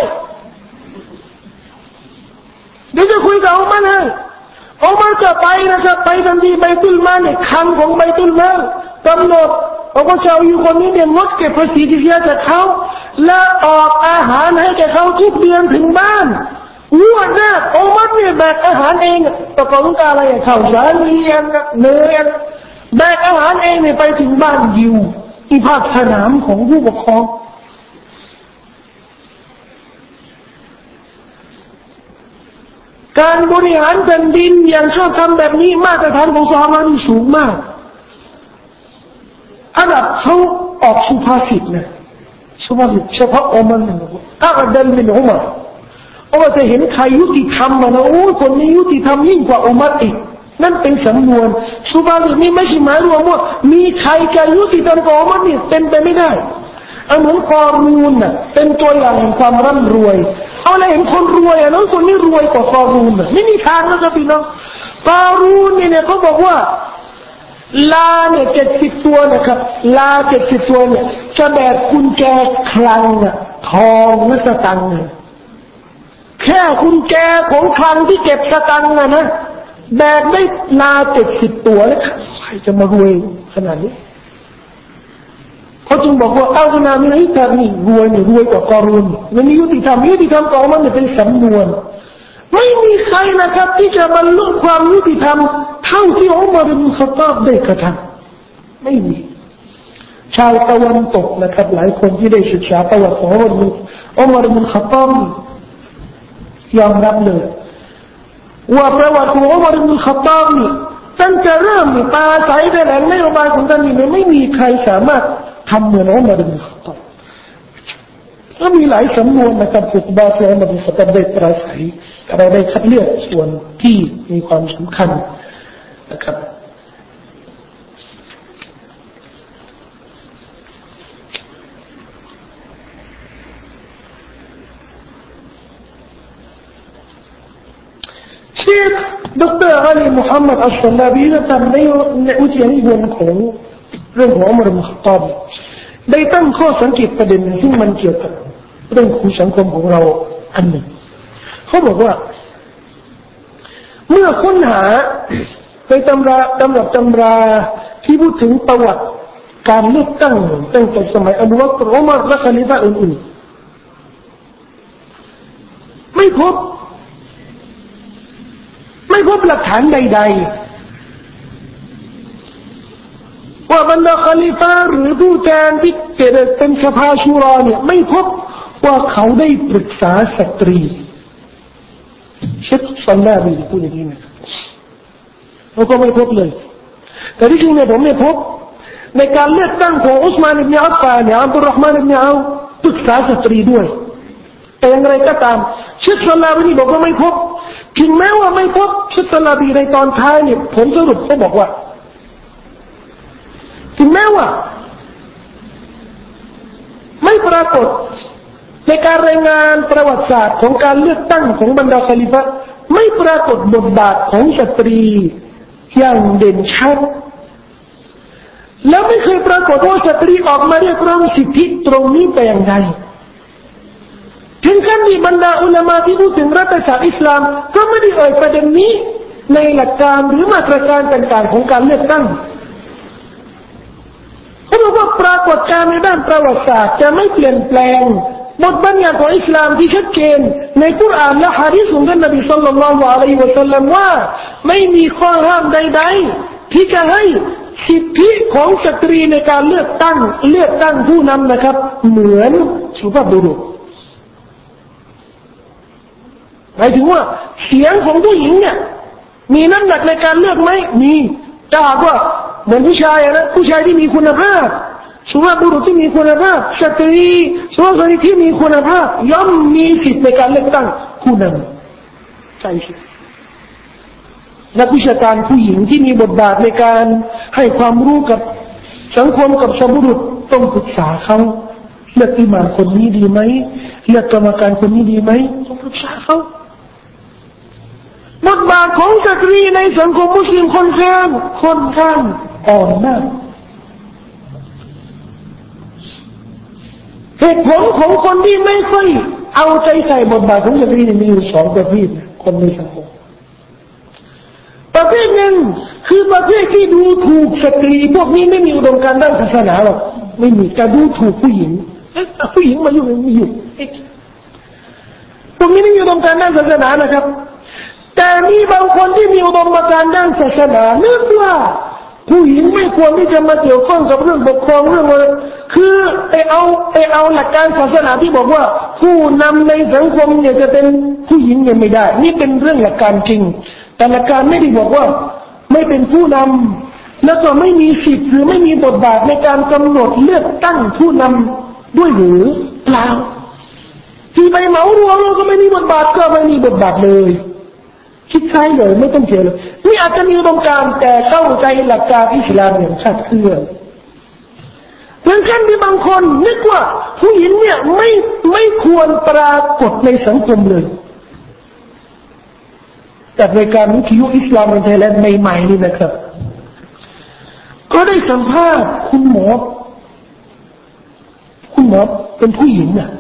เดี๋ยวจะคุยกับอุมัรให้อุมัรจะไปนะครับไปทันทีไบตุลมาลเนี่ยคันของไบตุลมาลกำหนดบอกว่าชาวยิวคนนี้เนี่ยงดเก็บภาษีที่เสียจากเขาและออกอาหารให้แก่เขาทุกเดือนถึงบ้านวัวเนี่ยอุมัรเนี่ยแบกอาหารเองประกอบกับอะไรข้าวสารเลี้ยงเนยแบกอาหารเองเนี่ยไปถึงบ้านยิวที่ภาคสนามของผู้ปกครองการบริหารแผ่นดินอย่างชอบทำแบบนี้มาตรฐานของซอฮาบะห์นี่สูงมากอันดับเขาออกสุภาษิตนะสุภาษิตเฉพาะอุมัรอัดัลมินอุมัรว่าจะเห็นใครยุติธรรมนะโอ้คนนี้ยุติธรรมยิ่งกว่าอุมัรอีกนั่นเป็นสำนวนสุภาษิตนี้ไม่ใช่หมายรวมว่ามีใครจะยุติธรรมกว่าอุมัรนี่เป็นไปไม่ได้เหมือนกอรูนน่ะเป็นตัวอย่างแห่งความร่ำรวยเอาอะไรเห็นคนรวยอ่ะน้องคนนี้รวยกว่ากอรูนน่ะไม่มีทางนะครับพี่น้องกอรูนเนี่ยเขาบอกว่าลาเนี่ย70ตัวนะครับลา70ตัวเนี่ยจะแบกกุญแจคลังน่ะทองและสตังค์แค่กุญแจของคลังที่เก็บสตังค์นะแบกได้ลา70ตัวแล้วใครจะมารวยขนาดนี้เขาจึงบอกว่าเอาขนาดนี้ให้ท่านนี่รวยกว่ากอรูนมันมียุติธรรมของมันเป็นสำนวนไม่มีใครนะครับที่จะบรรลุความยุติธรรมเท่าที่อุมัรอิบนุลค็อฏฏอบได้กระทำไม่มีชาวตะวันตกนะครับหลายคนที่ได้ศึกษาประวัติของอุมัรอิบนุลค็อฏฏอบยอมรับเลยว่าประวัติของอุมัรอิบนุลค็อฏฏอบนี่ตั้งแต่เริ่มปราศัยแต่แหล่งนโยบายของท่านนี่ไม่มีใครสามารถทำเหมือนอุมัรอิบนุลค็อฏฏอบก็มีหลายสำนวนนะครับฟุตบาที่อุมัรอิบนุลค็อฏฏอบได้ปราศัยเราได้คัดเลือกส่วนที่มีความสำคัญนะครับเชฟดร.อาลีมุฮัมมัดอัชชัลลาบีได้ทำในวิทยานิพนธ์ของเรื่องของอุมัรอิบนุลค็อฏฏอบได้ตั้งข้อสังเกตประเด็นซึ่งมันเกี่ยวกับเรื่องของสังคมของเราอันหนึ่งเขาบอกว่าเมื่อค้นหาในตำราที่พูดถึงประวัติการเลือกตั้งตั้งแต่สมัยอบูบักรอุมัรและคอลิฟะห์อื่นๆไม่พบหลักฐานใดๆว่าบรรดาคอลิฟะห์หรือผู้แทนที่เกิดเป็นสภาชูรอเนี่ยไม่พบว่าเขาได้ปรึกษาสตรีเชคซัลลาบีพูดอย่างนี้นะเราก็ไม่พบเลยแต่ที่จริงเนี่ยผมไม่พบในการเลือกตั้งของอุสมานอิบนุอัฟฟานเนี่ยอับดุลเราะห์มานอิบนุเอาฟปรึกษาสตรีด้วยแต่อย่างไรก็ตามเชคซัลลาบีบอกว่าไม่พบถึงแม้ว่าไม่พบเชคซัลลาบีในตอนท้ายเนี่ยผมสรุปเขาบอกว่าถึงแม้ว่าปรากฏในการรายงานประวัติศาสตร์ของการเลือกตั้งของบรรดาคอลิฟะห์ไม่ปรากฏบทบาทของสตรีอย่างเด่นชัดแล้วไม่เคยปรากฏว่าสตรีออกมาเรียกร้องสิทธิตรงนี้แต่อย่างใดถึงขั้นที่บรรดาอุลามะที่พูดถึงรัฐศาสตร์อิสลามก็ไม่ได้เอ่ยประเด็นนี้ในหลักการหรือมาตรการต่างๆของการเลือกตั้งเขาบอกว่าปรากฏการณ์ในด้านประวัติศาสตร์จะไม่เปลี่ยนแปลงบทบัญญัติของอิสลามที่ชัดเจนในกุรอานและหะดีษของท่านนบีศ็อลลัลลอฮุอะลัยฮิวะซัลลัมว่าไม่มีข้อห้ามใดๆที่จะให้สิทธิของสตรีในการเลือกตั้งผู้นำนะครับเหมือนสุภาพบุรุษหมายถึงว่าเสียงของผู้หญิงเนี่ยมีน้ำหนักในการเลือกไหมมีถ้าหากว่าเหมือนผู้ชายนะผู้ชายที่มีคุณภาพสุภาพบุรุษที่มีคุณภาพสตรีสุภาพสตรีที่มีคุณภาพย่อมมีสิทธิ์ในการเลือกตั้งผู้นำใช่สินักวิชาการผู้หญิงที่มีบทบาทในการให้ความรู้กับสังคมกับชาวบุรุษต้องปรึกษาเขาเลือกอิหม่ามคนนี้ดีไหมเลือกกรรมการคนนี้ดีไหมต้องปรึกษาเขาบทบาทของสตรีในสังคมมุสลิมค่อนข้างอ่อนมากเหตุผลของคนที่ไม่ค่อยเอาใจใส่บทบาทของสตรีมีอยู่สองประเภทคนในสังคมประเภทหนึ่งคือประเภทที่ดูถูกสตรีพวกนี้ไม่มีอุดมการณ์ด้านศาสนาหรอกไม่มีการดูถูกผู้หญิงผู้หญิงมาอยู่ไม่อยู่พวกนี้ไม่มีอุดมการณ์ด้านศาสนานะครับแต่มีบางคนที่มีอุดมการณ์ด้านศาสนาเนื่องว่าผู้หญิงไม่ควรที่จะมาเกี่ยวข้องกับเรื่องปกครองเรื่องอะไรคือไปเอาหลักการศาสนาที่บอกว่าผู้นำในสังคมเนี่ยจะเป็นผู้หญิงเนี่ยไม่ได้นี่เป็นเรื่องหลักการจริงแต่หลักการไม่ได้บอกว่าไม่เป็นผู้นำแล้วก็ไม่มีสิทธิ์หรือไม่มีบทบาทในการกำหนดเลือกตั้งผู้นำด้วยหรือเปล่าที่ไปเหมารวมก็ไม่มีบทบาทก็ไม่มีบทบาทเลยคิดใช่เลยไม่ต้องเกี่ยวเลยนี่อาจจะมีอุดมการณ์แต่เข้าใจหลักการอิสลามอย่างคลาดเคลื่อนเหมือนกันที่บางคนนึกว่าผู้หญิงเนี่ยไม่ควรปรากฏในสังคมเลยแต่ในการวิทยุอิสลามในไทยแลนด์ใหม่ๆนี่นะครับก็ได้สัมภาษณ์คุณหมอเป็นผู้หญิงน่ะ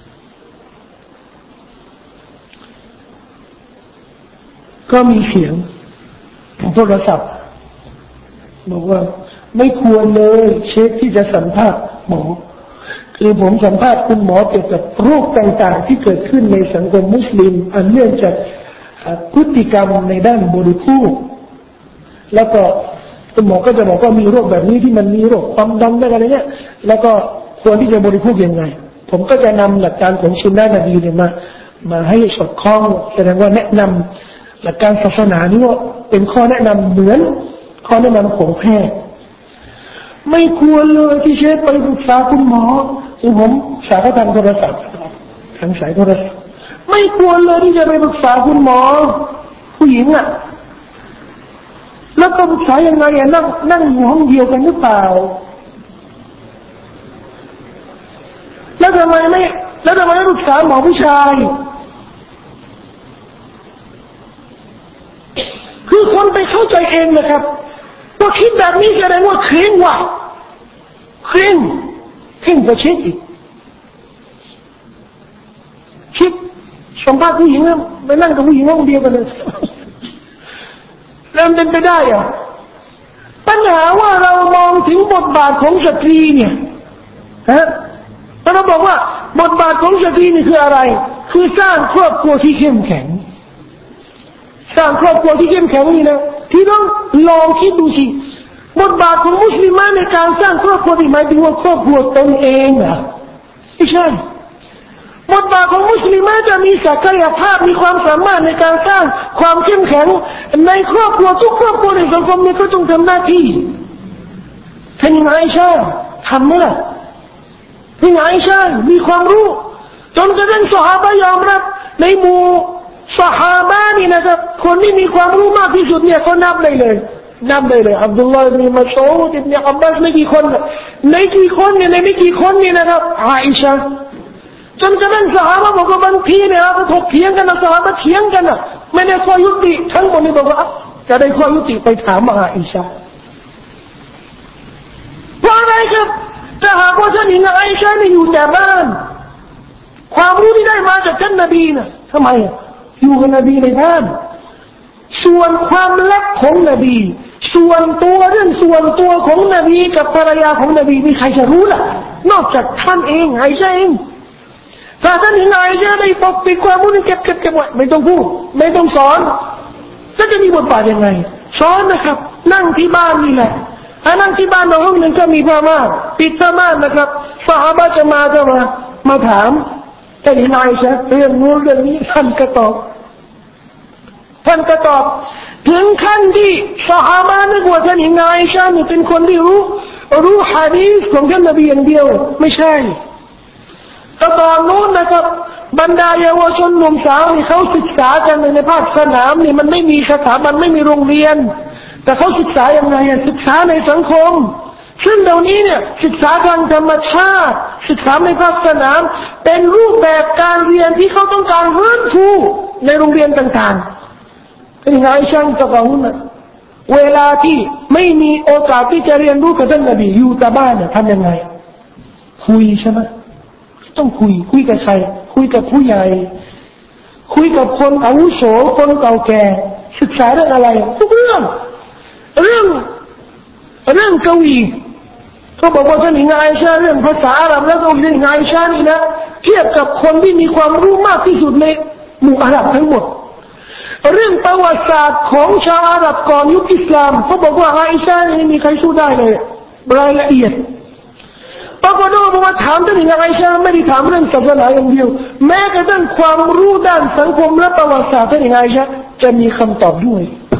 ก็มีเสียงของโทรศัพท์บอกว่าไม่ควรเลยเชฟที่จะสัมภาษณ์หมอคือผมสัมภาษณ์คุณหมอเกี่ยวกับโรคต่างๆที่เกิดขึ้นในสังคมมุสลิมอันเนื่องจากพฤติกรรมในด้านบริโภคแล้วก็คุณหมอก็จะบอกว่ามีโรคแบบนี้ที่มันมีโรคความดันอะไรเงี้ยแล้วก็ควรที่จะบริโภคยังไงผมก็จะนำหลักการของสุนนะนบีเนี่ยมาให้สอดคล้องแสดงว่าแนะนำหลักการศาสนานี่ว่าเป็นข้อแนะนำเหมือนข้อแนะนำของแพทย์ไม่ควรเลยที่เชฟไปปรึกษาคุณหมอซึ่งผมสายทางโทรศัพท์ทางสายโทรศัพท์ไม่ควรเลยที่จะไปปรึกษาคุณหมอผู้หญิงอ่ะแล้วก็ปรึกษายังไงนั่งอยู่ห้องเดียวกันหรือเปล่าแล้วทำไมไม่ปรึกษาหมอผู้ชายคือคนไปเข้าใจเองนะครับว่าคิดแบบนี้แสดงว่าเคร่งว่ะเคร่งกว่าเช็ดอีกคิดสัมภาษณ์ผู้หญิงนะไปนั่งกับผู้หญิงห้องเดียวกันเลยแล้วเป็นไปได้อะปัญหาว่าเรามองถึงบทบาทของสตรีเนี่ยเราบอกว่าบทบาทของสตรีนี่คืออะไรคือสร้างครอบครัวที่เข้มแข็งสร้างครอบครัวที่เข้มแข็งนี่นะที่ต้องลองคิดดูสิบทบาทของมุสลิมในการสร้างครอบครัวที่หมายถึงว่าครอบครัวตนเองอะไม่ใช่บทบาทของมุสลิมจะมีศักยภาพมีความสามารถในการสร้างความเข้มแข็งในครอบครัวทุกครอบครัวในสังคมนี้ก็ต้องทำหน้าที่ท่านอิหม่ามอิชาทำไหมล่ะท่านอิหม่ามอิชามีความรู้จนกระทั่งซอฮาบะห์ยอมรับในหมู่ซอฮาบะห์นี่นะครับคนที่มีความรู้มากที่สุดเนี่ยก็นับได้เลยอับดุลลอฮ์อิบนุมัสอูดอิบนุอับบาสไม่กี่คนในกี่คนเนี่ยในไม่กี่คนเนี่ยนะครับอาอิชะจนกระทั่งซอฮาบะห์บอกว่าบางทีเนี่ยเราถกเถียงกันนะซอฮาบะห์เถียงกันนะไม่ได้ข้อยุติทั้งหมดนี่บอกว่าจะได้ข้อยุติไปถามอาอิชะเพราะอะไรครับถ้าหากว่าท่านหญิงอาอิชะเนี่ยอยู่แต่บ้านความรู้ที่ได้มาจากท่านนบีนะทำไมอยู่กับนบีในบ้านส่วนความลับของนบีส่วนตัวเรื่องส่วนตัวของนบีกับภรรยาของนบีมีใครจะรู้ล่ะนอกจากท่านเองไอ้เจ้าเองถ้าท่านเห็นไอ้เจ้าได้ปกปิดความรู้นี่เก็บไว้ไม่ต้องพูดไม่ต้องสอนจะมีบทบาทยังไงสอนนะครับนั่งที่บ้านนี่แหละถ้านั่งที่บ้านห้องหนึ่งก็มีผ้าม่านปิดผ้าม่านนะครับซอฮาบะห์จะมาถามท่านเห็นไอ้เจ้าเรื่องนู้นเรื่องนี้ท่านก็ตอบถึงขั้นที่ซอฮาบะห์นึกว่าท่านหญิงอาอิชะห์นี่เป็นคนที่รู้หะดีษของท่านนบีอย่างเดียวไม่ใช่แต่ตอนนู้นนะครับบรรดาเยาวชนหนุ่มสาวที่เขาศึกษากันในภาคสนามนี่มันไม่มีสถาบันไม่มีโรงเรียนแต่เขาศึกษาอย่างไรศึกษาในสังคมซึ่งเดี๋ยวนี้เนี่ยศึกษาทางธรรมชาติศึกษาในภาคสนามเป็นรูปแบบการเรียนที่เขาต้องการฟื้นฟูในโรงเรียนต่างๆเป็นไงช่างกับเราเนี่ยเวลาที่ไม่มีโอกาสที่จะเรียนรู้กับท่านนบีอยู่แต่บ้านเนี่ยทำยังไงคุยใช่ไหมต้องคุยกับใครคุยกับผู้ใหญ่คุยกับคนอาวุโสคนเก่าแก่ศึกษาเรื่องอะไรทุกเรื่องกวีเขาบอกว่าท่านหญิงอาอิชะห์เรื่องภาษาอาหรับแล้วก็ท่านหญิงอาอิชะห์นี่นะเทียบกับคนที่มีความรู้มากที่สุดในหมู่อาหรับทั้งหมดเรื่องประวัติศาสตร์ของชาวอาหรับก่อนยุคอิสลามเขาบอกว่าอาอิชะห์นี่ไม่มีใครสู้ได้เลยรายละเอียดปรากฏว่าถามท่านหญิงอาอิชะห์ไม่ได้ถามเรื่องศาสนาอย่างเดียวแม้กระทั่งความรู้ด้านสังคมและประวัติศาสตร์ท่านหญิงอาอิชะห์จะมีคำตอบด้วย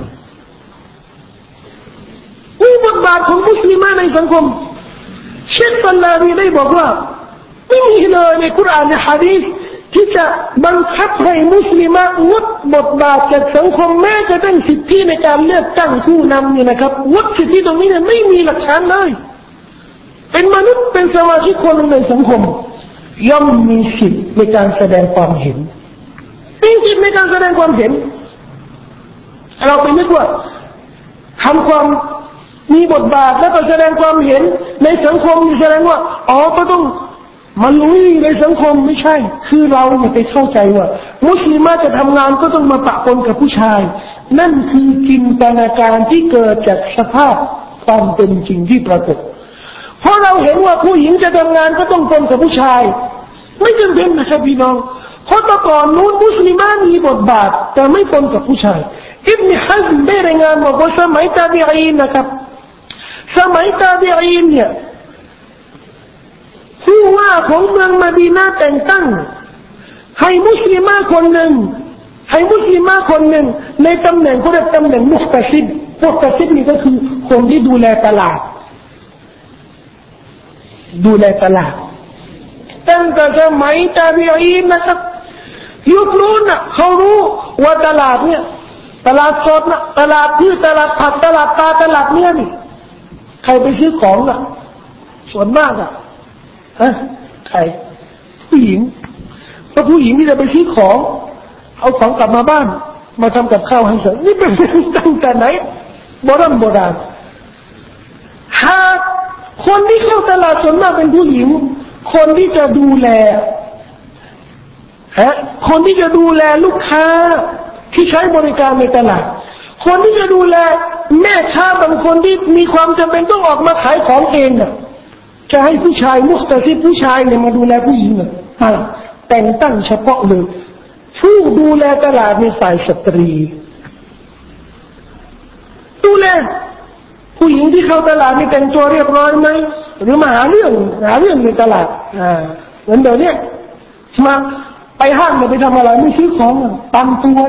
นี่บทบาทของมุสลิมในสังคมเชคซัลลาบีได้บอกว่าไม่มีเลยในกุรอานในหะดีษที่จะบังคับให้มุสลิมงดบทบาทจากสังคมแม้กระทั่งสิทธิในการเลือกตั้งผู้นำเนี่ยนะครับงดสิทธิตรงนี้เนี่ยไม่มีหลักฐานเลยเป็นมนุษย์เป็นสมาชิกคนหนึ่งในสังคมย่อมมีสิทธิในการแสดงความเห็นมีสิทธิในการแสดงความเห็นเราไปนึกว่าทำความมีบทบาทแล้วก็แสดงความเห็นในสังคมแสดงว่าก็ต้องมาลุยในสังคมไม่ใช่คือเราเนี่ยไปเข้าใจว่ามุสลิมจะทำงานก็ต้องมาปะปนกับผู้ชายนั่นคือจินตนาการที่เกิดจากสภาพความเป็นจริงที่ปรากฏเพราะเราเห็นว่าผู้หญิงจะทำงานก็ต้องปนกับผู้ชายไม่จำเป็นนะครับพี่น้องเพราะแต่ก่อนนู้นมุสลิมมีบทบาทแต่ไม่ปนกับผู้ชายอิบนุฮัซมได้รายงานบอกว่าสมัยตาบีอีนนะครับสมัยตาบีอีนเนี่ยผู้ว่าของเมืองมะดีนะห์แต่งตั้งให้มุสลิมคนหนึ่งในตำแหน่งเขาเรียกตำแหน่งมุขตะซิบนี่ก็คือคนที่ดูแลตลาดตั้งแต่สมัยตาบีอีนนะครับยุคนู้นน่ะเขารู้ว่าตลาดเนี่ยตลาดสดน่ะตลาดพืชตลาดผักตลาดปลาตลาดเนื้อนี่ใครไปซื้อของน่ะส่วนมากอ่ะใครผู้หญิงเพราะผู้หญิงที่จะไปซื้อของเอาของกลับมาบ้านมาทำกับข้าวให้เสร็จนี่เป็นตั้งแต่ไหนโบราณหากคนที่เข้าตลาดส่วนมากเป็นผู้หญิงคนที่จะดูแลลูกค้าที่ใช้บริการในตลาดคนที่จะดูแลแม่ค้าบางคนที่มีความจำเป็นต้องออกมาขายของเองน่ะจะให้ผู้ชายมุขตะซิบผู้ชายเนี่ยมาดูแลผู้หญิงน่ะแต่งตั้งเฉพาะเลยผู้ดูแลตลาดในฝ่ายสตรีดูแลผู้หญิงที่เข้าตลาดนี่แต่งตัวเรียบร้อยไหมหรือมาหาเรื่องในตลาดเหมือนเดี๋ยวนี้มาไปห้างมาไปทำอะไรไม่ซื้อของตำบวน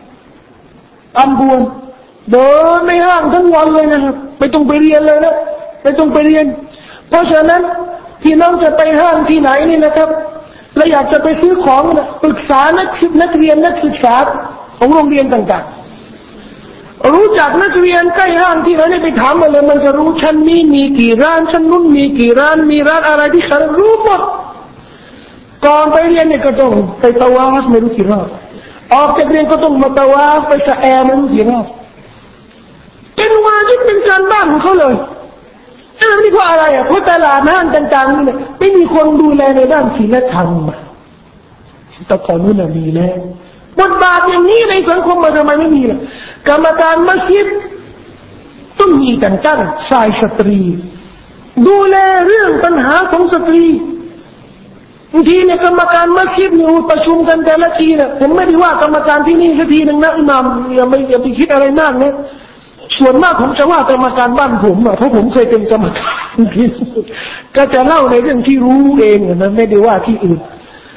เดินในห้างทั้งวันเลยนะครับไม่ต้องไปเรียนเลยนะไม่ต้องไปเรียนเพราะฉะนั้นพี่น้องจะไปห้างที่ไหนนี่นะครับแล้วอยากจะไปซื้อของนะปรึกษานักเรียนนักศึกษาของโรงเรียนต่างรู้จักนักเรียนใกล้ห้างที่ไหนไปถามมาเลยมันจะรู้ชั้นนี้มีกี่ร้านชั้นนู้นมีกี่ร้านมีร้านอะไรที่เขารู้หมดก่อนไปเรียนเนี่ยก็ต้องไปตะวาฟไม่รู้กี่รอบออกจากเรียนก็ต้องมาตะวาฟไปสะแอไม่รู้กี่รอบเป็นวาจิบเป็นการบ้านของเขาเลยนี่เพราะอะไรอ่ะเพราะตลาดห้างต่างๆนี่ไม่มีคนดูแลในด้านศีลธรรมแต่ก่อนนู้นมีแล้วบทบาทอย่างนี้ในสังคมมันทำไมไม่มีล่ะกรรมการมัสยิดต้องมีแต่งตั้งฝ่ายสตรีดูแลเรื่องปัญหาของสตรีบางทีเนี่ยกรรมการมัสยิดเนี่ยประชุมกันแต่ละทีเนี่ยผมไม่ได้ว่ากรรมการที่นี่สักทีนึงนะอิหม่ามอย่าไปคิดอะไรมากนะส่วนมากผมจะว่ากรรมการบ้านผมเพราะผมเคยเป็นกรรมการก็จะเล่าในเรื่องที่รู้เองนะไม่ได้ว่าที่อื่น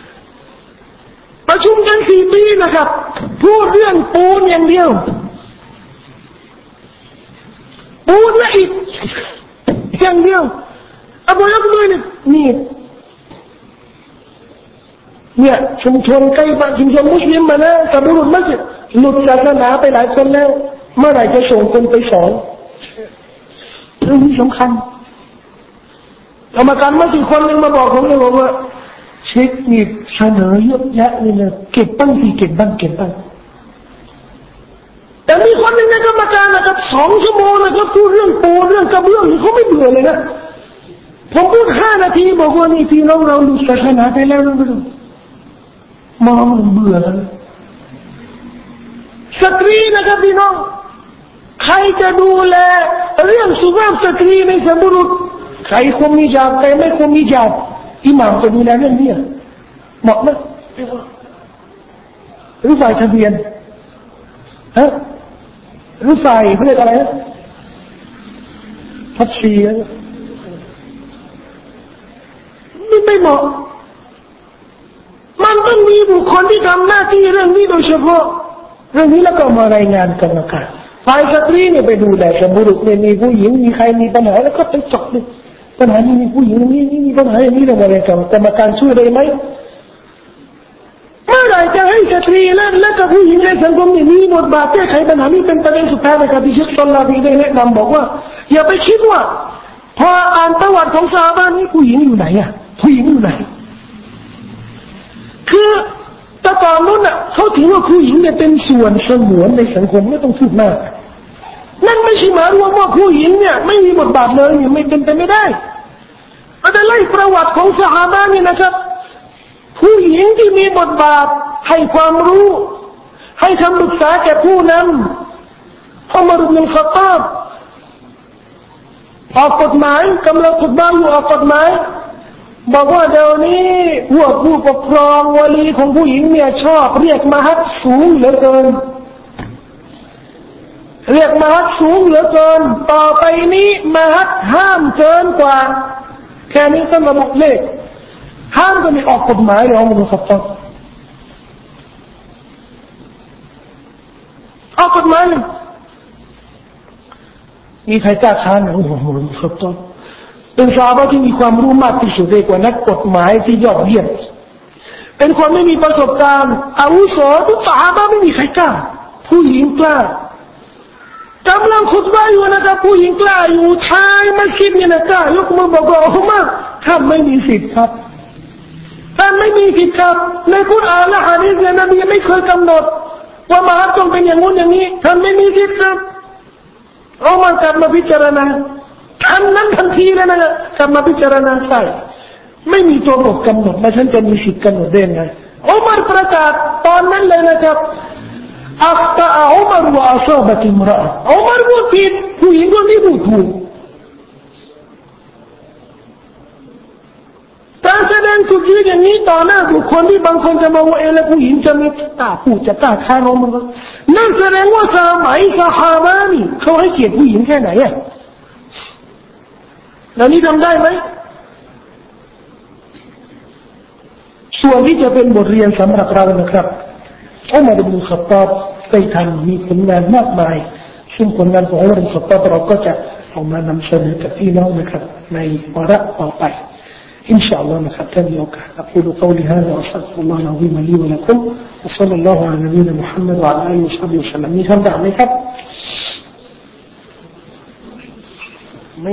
ประชุมกัน4 ปีนะครับพูดเรื่องปูนอย่างเดียวปูนและอิฐอย่างเดียวบอกด้วยเนี่ยชุมชนใกล้บ้านชุมชนมุสลิมมานะกับบุรุษมัสยิดหลุดศาสนาไปหลายคนแล้วเมื่อไหร่จะส่งคนไปสอนเรื่องนี้สำคัญกรรมการมัสยิดคนหนึ่งมาบอกผมเลยบอกว่าเช็คนี่เสนอเยอะแยะเลยนะเก็บบ้างสิเก็บบ้างแต่มีคนหนึ่งในกรรมการนะครับ2 ชั่วโมงนะครับพูดเรื่องปูเรื่องกระเบื้องเขาไม่เบื่อเลยนะผมพูด5 นาทีบอกว่านี่พี่น้องเราหลุดศาสนาไปแล้วนะพี่น้องมองเบื่อแล้วสตรีนะครับพี่น้องใครจะดูแลเรื่องสุภาพสตรีในสมบุรุษใครควรมีญาติใครไม่ควรมีญาติอิหม่ามจะดูแลเรื่องนี้เหมาะไหมหรือฝ่ายทะเบียนหรือฝ่ายเขาเรียกอะไรพัชรีไม่เหมาะมันต้องมีบุคคลที่ทำหน้าที่เรื่องนี้โดยเฉพาะเรื่องนี้แล้วก็มารายงานกรรมการฝ่ายสตรีเนี่ยไปดูแลสมบุรุษเนี่ยมีผู้หญิงมีใครมีปัญหาแล้วก็ไปจบเลยปัญหานี้มีผู้หญิงนี่มีปัญหาอย่างนี้อะไรกันกรรมการช่วยได้ไหมเมื่อไหร่จะให้สตรีและกับผู้หญิงในสังคมมีบทบาทแก้ไขปัญหานี้เป็นประเด็นสุดท้ายนะครับที่เชคซอลลาฮีได้แนะนำบอกว่าอย่าไปคิดว่าพออ่านประวัติของซอฮาบะห์นี่ผู้หญิงอยู่ไหนผู้หญิงอยู่ไหนคือแต่ก่อนนู้นเขาถือว่าผู้หญิงเนี่ยเป็นส่วนสงวนในสังคมไม่ต้องพูดมากนั่นไม่ใช่หมายรวมว่าผู้หญิงเนี่ยไม่มีบทบาทเลยเนี่ยไม่เป็นไปไม่ได้แต่ไล่ประวัติของซอฮาบะห์นี่นะครับผู้หญิงที่มีบทบาทให้ความรู้ให้คำปรึกษาแก่ผู้นำอุมัร อิบนุล ค็อฏฏอบออกกฎหมายกำลังขุดบ้านอยู่ออกกฎหมายบอกว่าเดี๋ยวนี้พวกผู้ปกครองวลีของผู้หญิงเนี่ยชอบเรียกมหัศสูงเหลือเกินเรียกมหัศสูงเหลือเกินต่อไปนี้มหัศห้ามเกินกว่าแค่นี้ต้องระบุเลขห้ามก็มีออกกฎหมายอุมัร อิบนุล ค็อฏฏอบออกกฎหมายมีใครกล้าค้านอุมัร อิบนุล ค็อฏฏอบเป็นซอฮาบะห์ที่มีความรู้มากที่สุดเลยกว่านักกฎหมายที่ยอดเยี่ยมเป็นคนไม่มีประสบการณ์อาวุโสทุกซอฮาบะห์ไม่มีใครกล้าผู้หญิงกล้ากำลังขุดว่าอยู่นะครับผู้หญิงกล้าอยู่ชายไม่คิดเนี่ยนะกล้ายกมือบอกว่าอุมัรท่านไม่มีสิทธิ์ครับท่านไม่มีสิทธิ์ครับในกุรอานและหะดีษเนี่ยนบีไม่เคยกำหนดว่ามหัศต้องเป็นอย่างนู้นอย่างนี้ท่านไม่มีสิทธิ์ครับอุมัรกลับมาพิจารณาทันทีเลยนะกลับมาพิจารณาใช่ไม่มีตัวบทกำหนดและฉันจะมีสิทธิ์กำหนดได้ไงอุมัรประกาศตอนนั้นเลยนะครับอัคตะอุมัรวะอัศบะติมรอะอุมัรพูดผิดผู้หญิงคนนี้พูดถูกการแสดงจุดยืนอย่างนี้ต่อหน้าบุคคลที่บางคนจะมองว่าแล้วผู้หญิงจะมีพูดจะกล้าค้านอุมัรนั่นแสดงว่าสมัยซอฮาบะห์นี่เขาให้เกียรติผู้หญิงแค่ไหนแล้วนี่ทำได้ไหมส่วนที่จะเป็นบทเรียนสำหรับเรานะครับอุมัร อิบนุล ค็อฏฏอบได้ทำมีผลงานมากมายซึ่งผลงานของอุมัร อิบนุล ค็อฏฏอบเราก็จะเอามานำเสนอกับพี่น้องนะครับในวาระต่อไปإن شاء الله نختم أقول قولي هذا وأستغفر الله العظيم لي ولكم وصلى الله على نبينا محمد وعلى آله وصحبه وسلم. ไม่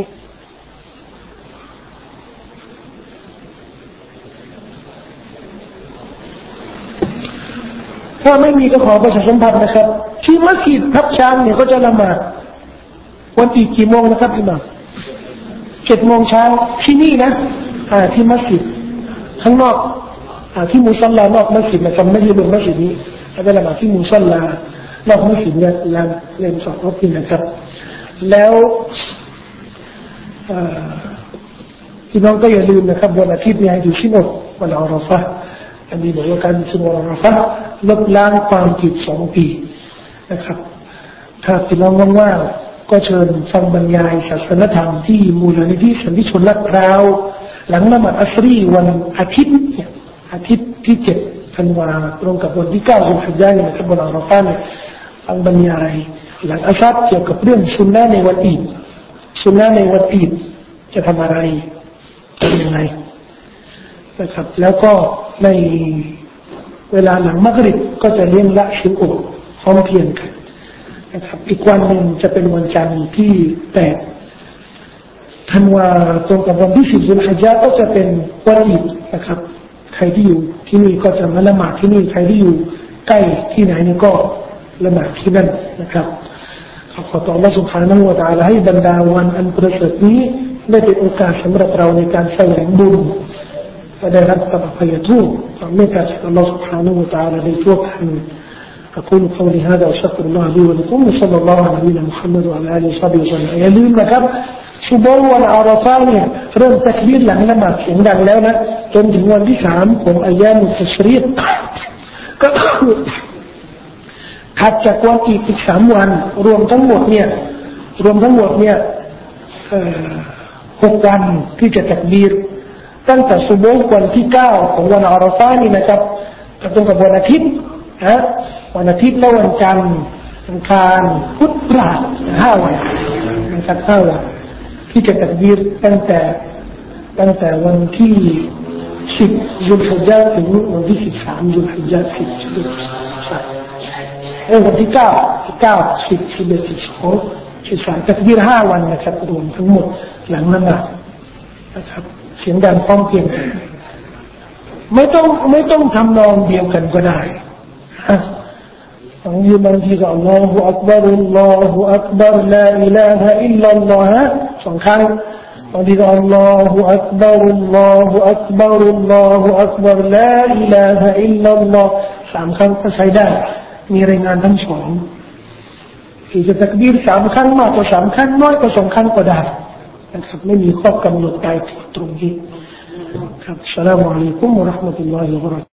ถ้าไม่มีก็ขอประชาสัมพันธ์นะครับที่มัสยิดทับช้างเนี่ยก็จะละหมาดวันอีกกี่โมงนะครับพี่น้อง7 โมงเช้าที่นี่นะที่มัสยิดข้างนอกที่มุซัลลานอกมัสยิดนะครับไม่ใช่บนมัสยิดนี้แต่ละหมาดที่มุซัลลานอกมัสยิดเนี่ยลานเล่นสอบรบกินนะครับแล้วพี่น้องก็อย่าลืมนะครับวันอาทิตย์นี้ให้ดูชิโนวันอาราฟะห์อันนี้บอกว่าการชิโนวันอาราฟะห์ลบล้างความผิด2 ปีนะครับถ้าพี่น้องว่างๆก็เชิญฟังบรรยายศาสนธรรมที่มูลนิธิสันติชนลาดพร้าวหลังละหมาดอัสรีวันอาทิตย์ที่7 ธันวาคมตรงกับวันที่9 ซุลฮิจญะห์นะครับวันอาราฟะห์เนี่ยฟังบรรยายหลังอัสรเกี่ยวกับเรื่องสุนนะในวันอีดสุนนะในวันอีดจะทำอะไรเป็นยังไงนะครับแล้วก็ในเวลาหลังมักริบก็จะเลี้ยงละชิอุพร้อมเพรียงกันนะครับอีกวันหนึ่งจะเป็นวันจันทร์ที่8 ธันวาคมตรงกับวันที่10 ซุลฮิจญะห์ก็จะเป็นวันอีดนะครับใครที่อยู่ที่นี่ก็จะมาละหมาดที่นี่ใครที่อยู่ใกล้ที่ไหนนี่ก็ละหมาดที่นั่นนะครับขอต่ออัลเลาะห์ซุบฮานะฮูวะตะอาลาให้บรรดาวันอันประเสริฐนี้ได้เป็นโอกาสสำหรับเราในการแสวงบุญและได้รับกับอภัยโทษความเมตตาจากอัลเลาะห์ซุบฮานะฮูวะตะอาลาในทั่วกันأقول قولي هذا وأستغفر الله لي ولكم وصلى الله على نبينا محمد وعلى آله وصحبه وسلم อย่าลืมนะครับซุบฮ์วันอาราฟะห์เนี่ยเริ่มตักบีรหลังละหมาดเสียงดังแล้วนะจนถึงวันที่3ของอัยยามุตัชรีกก็ถัดจากวันอีก3 วันรวมทั้งหมดเนี่ย6 วันที่จะตักบีรตั้งแต่ซุบฮ์วันที่9ของวันอาราฟะห์นี่นะครับตรงกับวันอาทิตย์วันอาทิตย์และวันจันทร์อังคารพุธพฤหัส5 วันนะครับ5 วันที่จะตักบีรตั้งแต่วันที่10 ซุลฮิจญะห์ถึงวันที่13 ซุลฮิจญะห์วันที่9 10 11 12 13ตักบีร5 วันนะครับรวมทั้งหมดหลังละหมาดนะครับเสียงดังพร้อมเพรียงกันไม่ต้องทำนองเดียวกันก็ได้บางทีก็อัลลอฮฺอักบัรอัลลอฮฺอักบัรลาอิลาฮะอิลลัลลอฮ์2 ครั้งบางทีก็อัลลอฮฺอักบัรอัลลอฮฺอักบัรอัลลอฮฺอักบัรลาอิลาฮะอิลลัลลอฮ์3 ครั้งก็ใช้ได้มีรายงานทั้ง2ที่จะตักบีร3 ครั้งมากกว่า3 ครั้งน้อยกว่า2 ครั้งก็ได้นะครับไม่มีข้อกำหนดตายตรงนี้ครับอัสสลามุอะลัยกุมวะเราะห์มะตุลลอฮิวะบะเราะกาตุฮ์